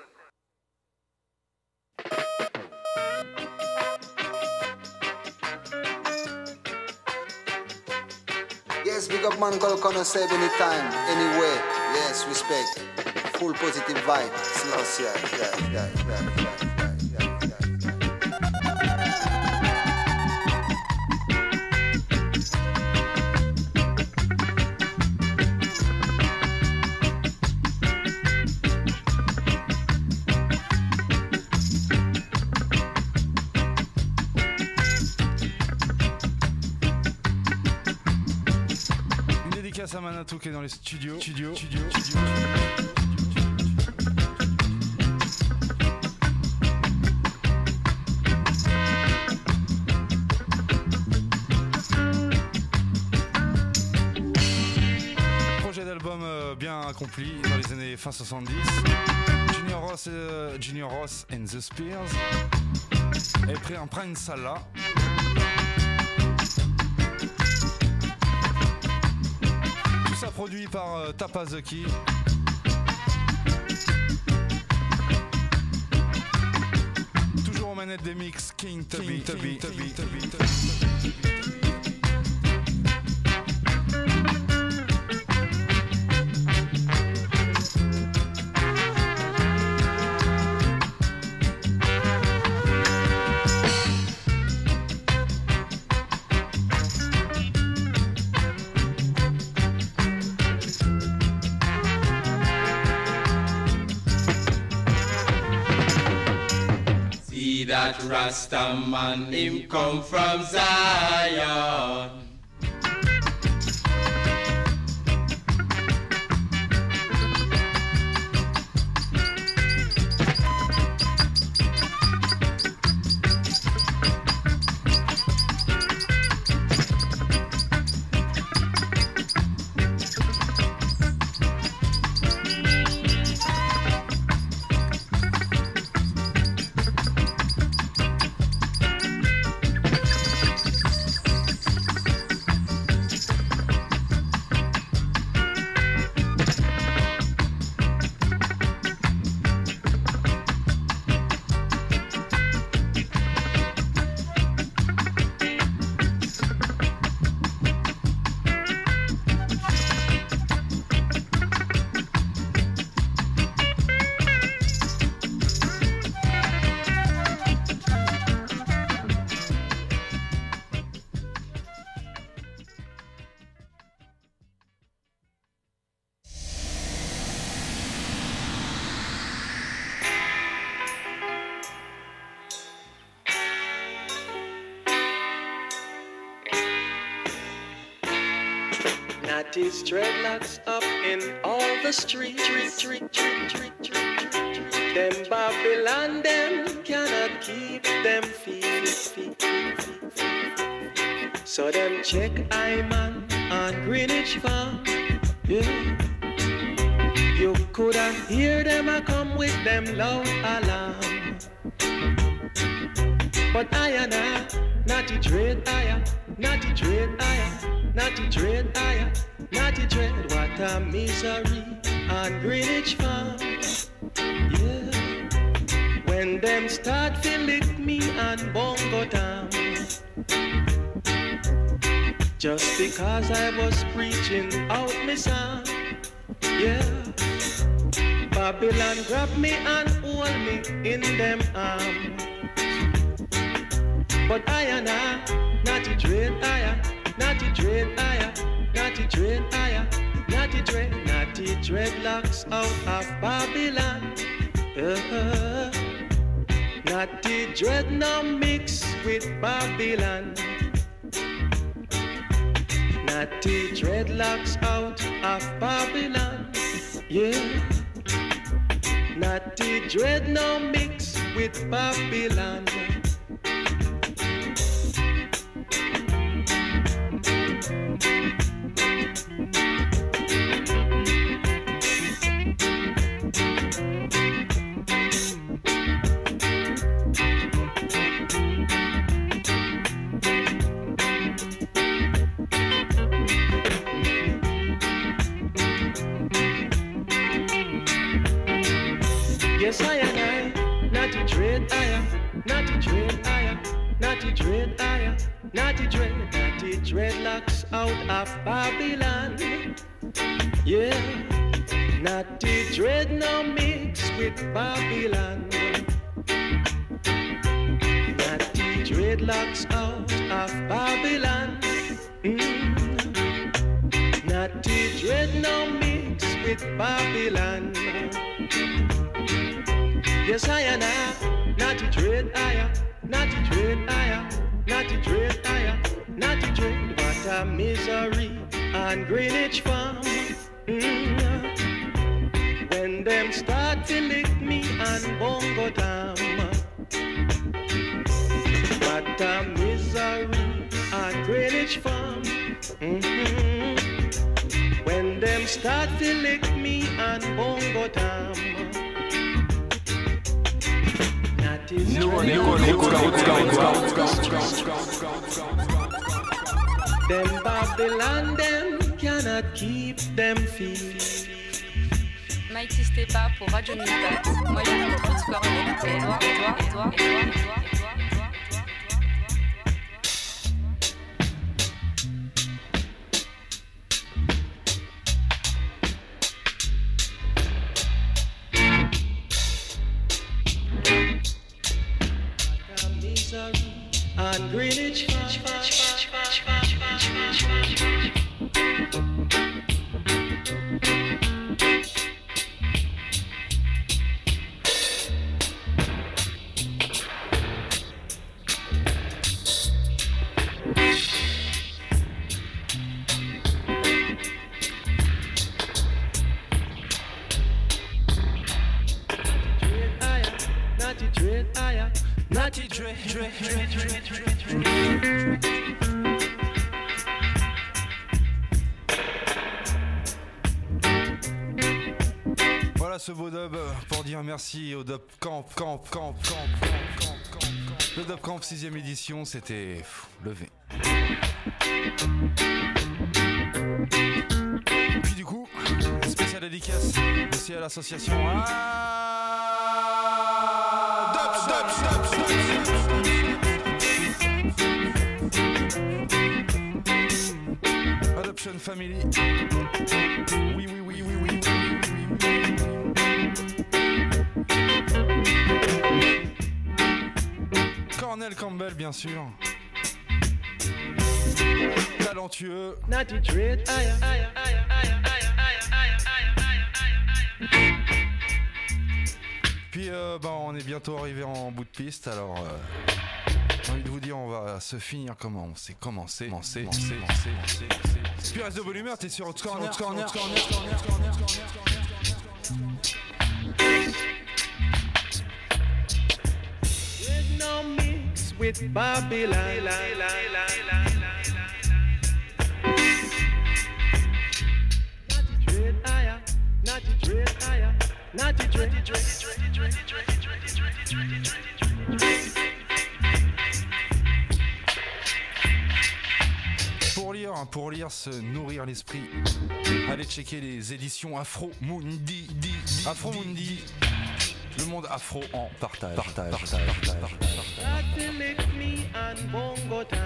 Speaker 13: Yes, big up man called Connor Seb anytime, anywhere. Yes, respect. Full positive vibe. Sloss, yeah, yeah, yeah, yeah, yeah.
Speaker 5: À Manatou qui est dans les studios. Studio, studio, studio. Projet d'album euh, bien accompli dans les années fin soixante-dix. Junior Ross, euh, Junior Ross and the Spears. Et pris un Prince Salah. Produit par euh, Tapazaki. Toujours aux manettes des mix King Tubby, Tubby, Tubby, Tubby, Tubby.
Speaker 8: That Rasta man, him come from Zion.
Speaker 16: Natty's dreadlocks up in all the streets. Them Babylon, them cannot keep them feet. So them check Iman on Greenwich Farm Yeah. You coulda hear them a come with them loud alarm. But I and I, naughty dread, I naughty dread, I naughty dread, I naughty dread. What a misery on Greenwich Farm. Yeah. When them start to lick me and bongo down, just because I was preaching out me song. Yeah. Babylon grab me and hold me in them arms. But I and I, naughty dread, I naughty dread, I naughty dread, I naughty dread, naughty dreadlocks out of Babylon. Uh-huh. Naughty dread now mix with Babylon. Naughty dreadlocks out of Babylon. Yeah. Naughty dread now mix with Babylon. Yes, I and I, naughty dread, I am, naughty dread, I am, naughty dread, I am, naughty dread, naughty dreadlocks out of Babylon. Yeah, naughty dread now mix with Babylon. Naughty dreadlocks out of Babylon. Mm. Naughty dread now mix with Babylon. Yes, I and I, naughty dread, I am, naughty dread, I am, naughty dread, I am, naughty dread. What a misery on Greenwich Farm. Mm. When them start to lick me and bongo down. What a misery on Greenwich Farm. Mm-hmm. When them start to lick me and bongo down.
Speaker 1: Nous on écoute
Speaker 16: Them Babylon, them cannot keep them feet.
Speaker 6: Mighty Stepa pour Radio Mille Pattes. Moi j'écoute Roots Corner. Et toi, et toi, et toi, et toi, et toi, et toi.
Speaker 16: On Greenwich Naughty dread, I naughty dread, dread, dread, dread, dread.
Speaker 5: Voilà ce beau dub pour dire merci au Dub Camp, Camp, Camp, Camp, Camp, Camp, Camp, Camp. Le Dub Camp sixième édition, c'était pff, levé. Et puis du coup, spécial dédicace aussi à l'association ah, Dub, Dub, Dub, Dub. Adoption Family. Oui, oui, oui, oui, oui, oui, oui, oui. Cornel Campbell, bien sûr. Talentueux.
Speaker 16: Naughty dread, aïe, aïe, aïe, aïe, aïe.
Speaker 5: Puis euh, bah, on est bientôt arrivé en bout de piste, alors euh, j'ai envie de vous dire on va se finir comment on s'est commencé, commencé, commencé, commencé, commencé. Puis reste de bonne humeur, t'es sur Hot Corner, Hot Corner, Hot Corner, Hot Corner, Hot Corner, Hot Corner.
Speaker 16: With no mix with Babylon. Natty Dread.
Speaker 5: Pour lire, pour lire, se nourrir l'esprit, allez checker les éditions Afro Mundi. Afro Mundi. Le monde afro en partage. Partage. Partage. Partage.
Speaker 16: Rattle lick me and bongo tam.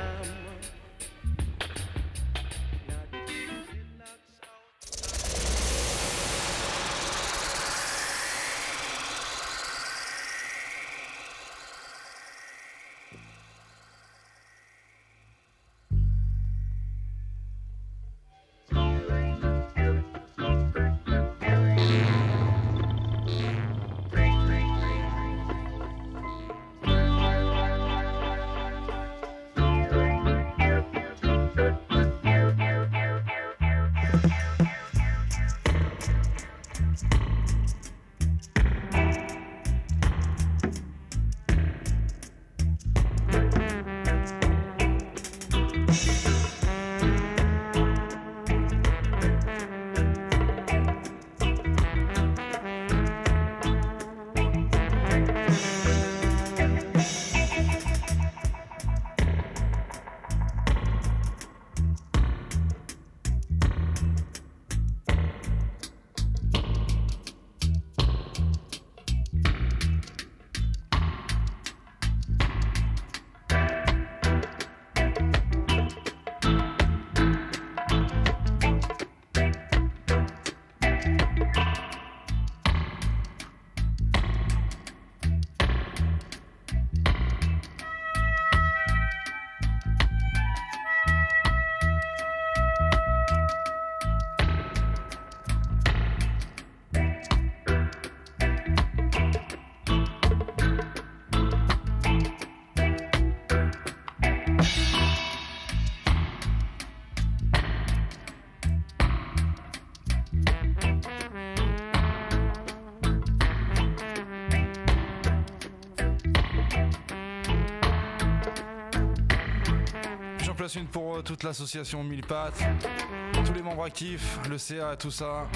Speaker 5: Une pour toute l'association Mille Pattes, tous les membres actifs, le C A, tout ça.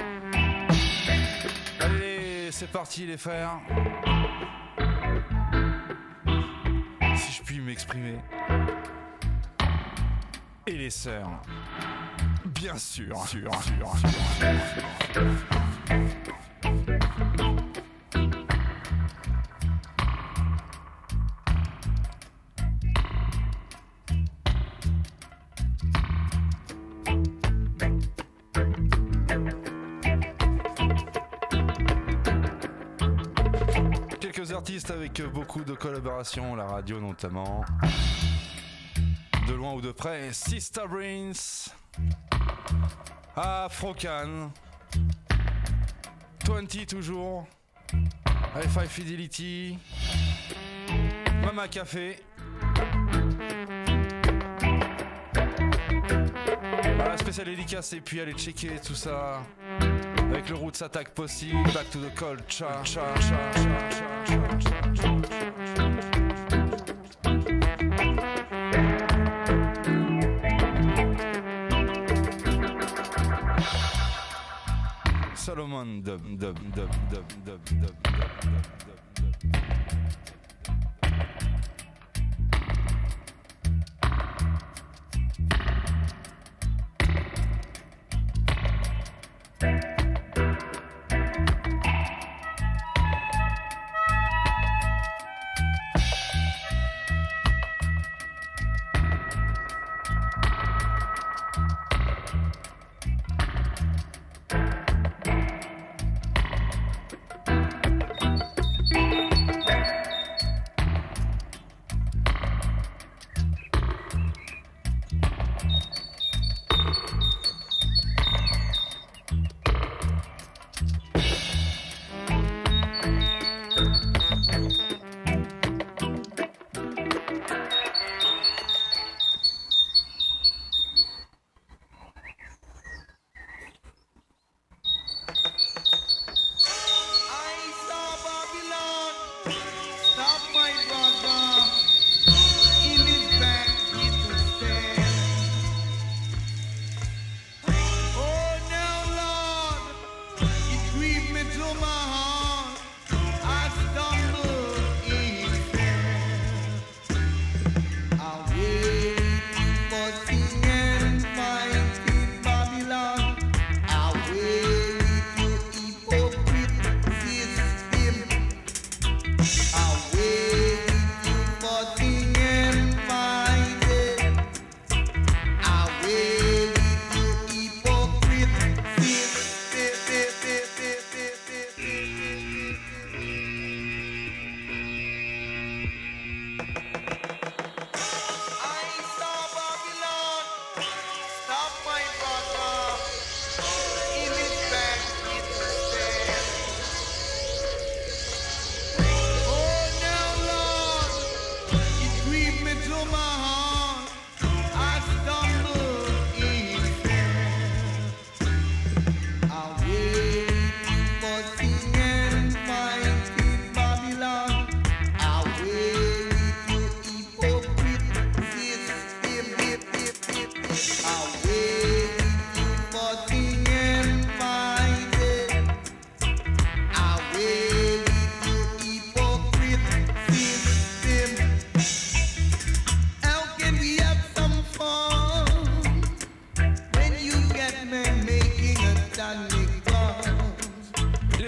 Speaker 5: Allez, c'est parti les frères. Si je puis m'exprimer. Et les sœurs. Bien sûr, sûr, sûr, sûr. Artistes avec beaucoup de collaborations, la radio notamment, de loin ou de près, Sister Brains, Afrocan, vingt toujours, Hi-Fi Fidelity, Mama Café. Voilà, spécial dédicace et puis allez checker tout ça avec le Roots Attack Posse, Back to the Culture, cha, cha, cha, cha, cha, cha, Solomon dub dub dub dub dub dub dub dub dub.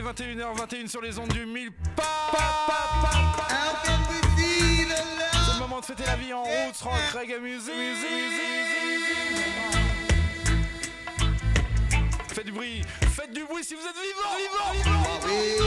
Speaker 5: vingt et une heures vingt et une sur les ondes du mille pas. C'est le moment de fêter la vie en roots, rock, reggae, music. Faites du bruit, faites du bruit si vous êtes vivants, vivants, vivants.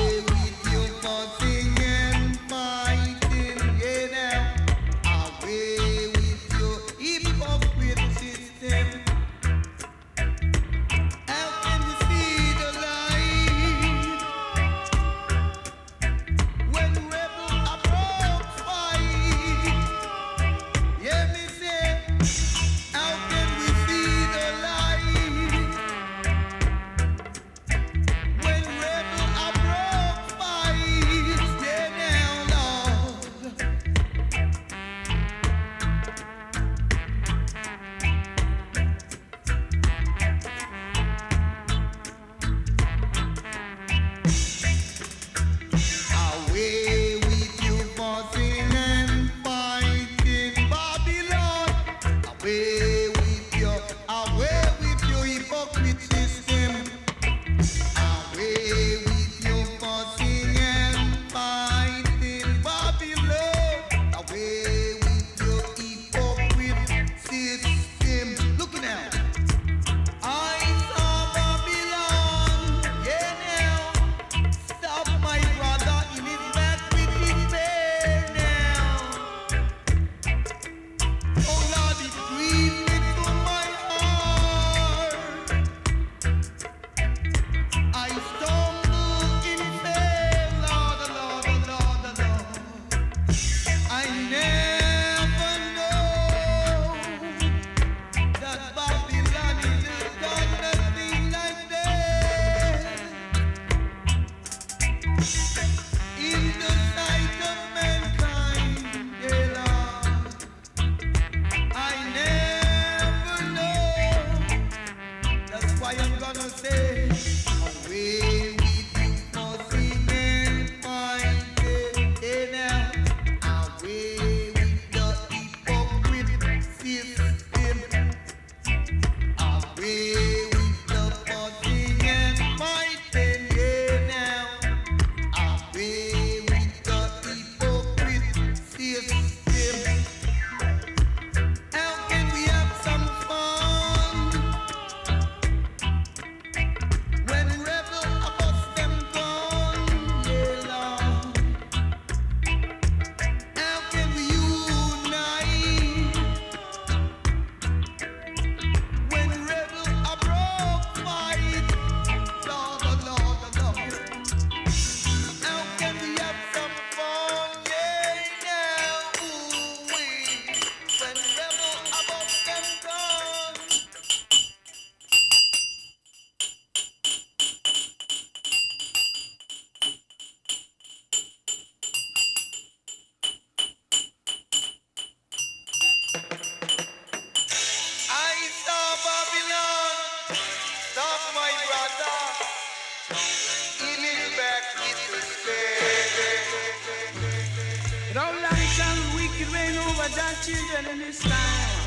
Speaker 17: Children in this time,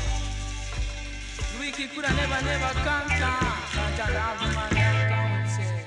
Speaker 17: the wicked could have never, never conquer. Can't have the man that counts.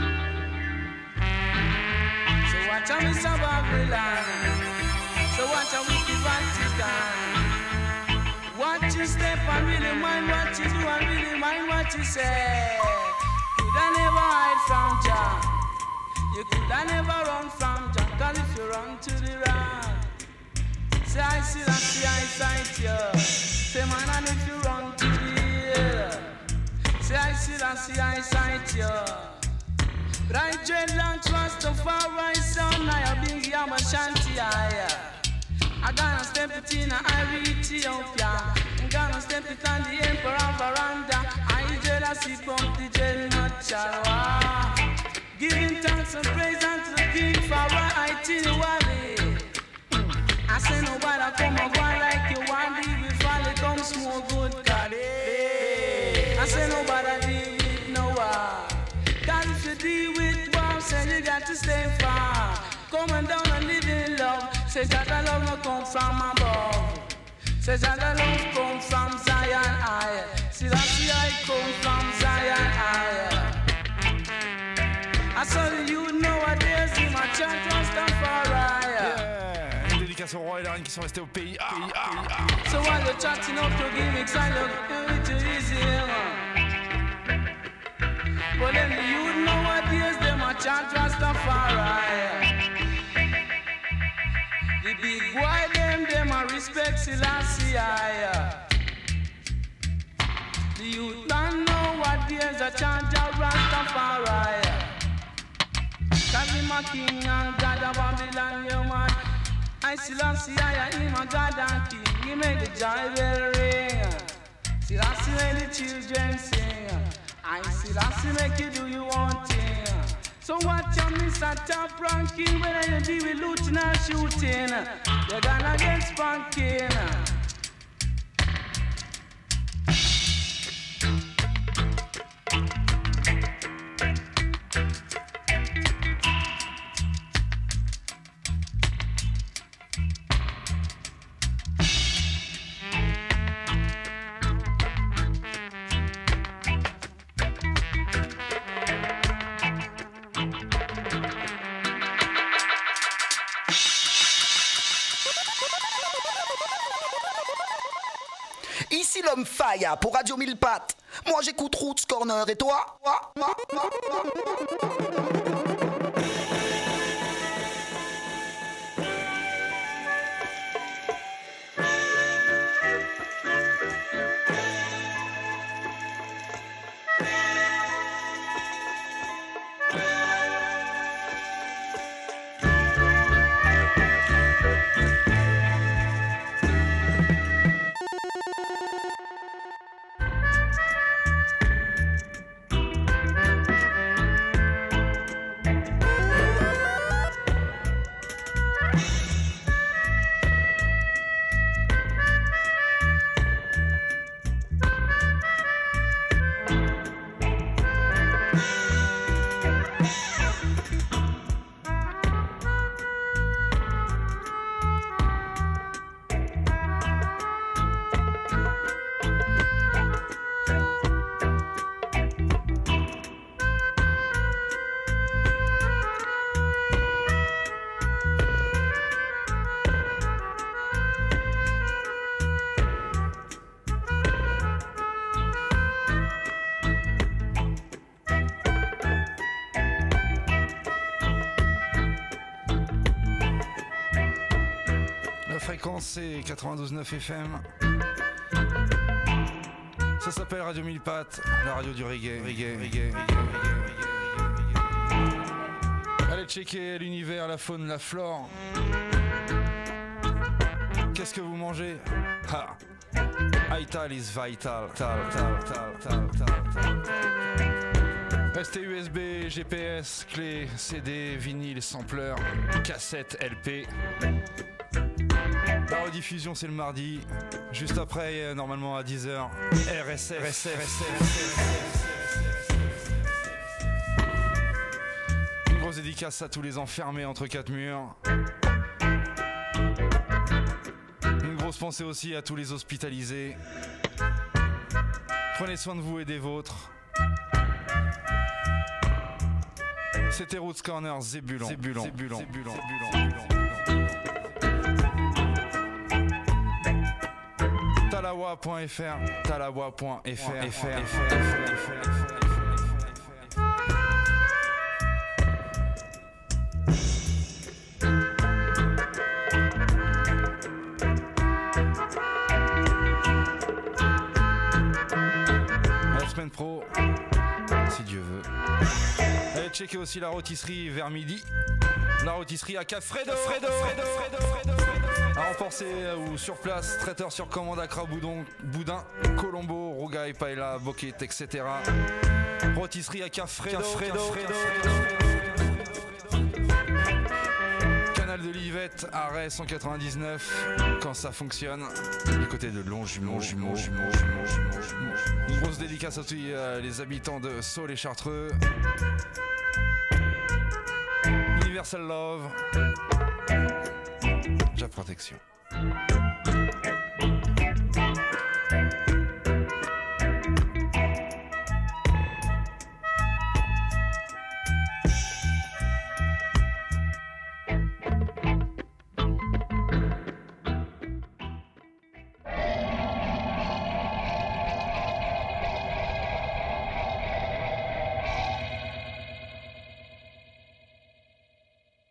Speaker 17: So watch out, Mister Babylon. So watch out, wicked Vatican. Watch your step and really mind what you do and really mind what you say. Could have never hide from Jah. You could have never run from Jah. Cause if you run to the right, say I see that, see I sight you. Say man, and if you run to the hill, say I see that, see I sight you. Bright dreadlocks, Rastafari son, I have been here, my shanty higher. I gonna step it in a Ethiopia. I'm gonna step it on the emperor veranda. I jealousy pump the gel natural. Giving thanks and praise unto the king for what I tell you wally. I say nobody come and go like you want to be folly come smoke good Cali. I say nobody deal with no war. Cause if you deal with war, say you got to stay far. Coming down and live in love. Say that the love no come from above. Say that the love come from Zion high. See that see I come from Zion high. I saw the youth chant Rastafari.
Speaker 5: Yeah. Une dédicace au roi et la reine qui sont restés au pays. Ah, ah, ah.
Speaker 17: So while you're chatting up to gimmicks and you give it to easy, but then the youth nowadays them a chant Rastafari. The big boy them them a respect Selassie. The youth don't know what days a chant Rastafari. Cause him a king and God of Babylon, you man. I Selassie, I him a God and king. He make the joy bell ring. Selassie make the children sing. I Selassie make you do your own thing. So watch your Mister Top ranking. Whether you deal with looting or shooting, you're gonna get spanking.
Speaker 12: Ici l'homme Faya pour Radio Mille Pattes. Moi j'écoute Roots Corner et toi?
Speaker 5: C'est quatre-vingt-douze neuf F M. Ça s'appelle Radio Mille Pattes, la radio du reggae, reggae, reggae, reggae, reggae, reggae. Allez checker l'univers, la faune, la flore. Qu'est-ce que vous mangez? Ha. Ital is vital. Tal, tal, tal, tal, tal, tal. S T U S B, G P S, clé, C D, vinyle, sampler, cassette, L P. La rediffusion c'est le mardi, juste après normalement à dix heures, R S S. Une grosse dédicace à tous les enfermés entre quatre murs. Une grosse pensée aussi à tous les hospitalisés. Prenez soin de vous et des vôtres. C'était Roots Corner, Zébulon, Zébulon, Zébulon, Zébulon, Zébulon. talawa point F R, talawa point F R. La semaine pro, si Dieu veut. Allez checker aussi la rôtisserie vers midi. La rôtisserie à Cafredo, Fredo, Fredo, Fredo, Fredo, Fredo. À remporter ou sur place, traiteur sur commande, Accra, Boudon, Boudin, Colombo, Rougail, Paella, Boquet, et cetera. Rôtisserie à Cafredo, Fredo, Fredo, Canal de l'Yvette, arrêt cent quatre-vingt-dix-neuf, quand ça fonctionne, du côté de Longjumeau, Jumeau, Jumeau, Jumeau, Jumeau, Jumeau. Une grosse dédicace à tous euh, les habitants de Saul et Chartreux. Universal Love, Ja Protection.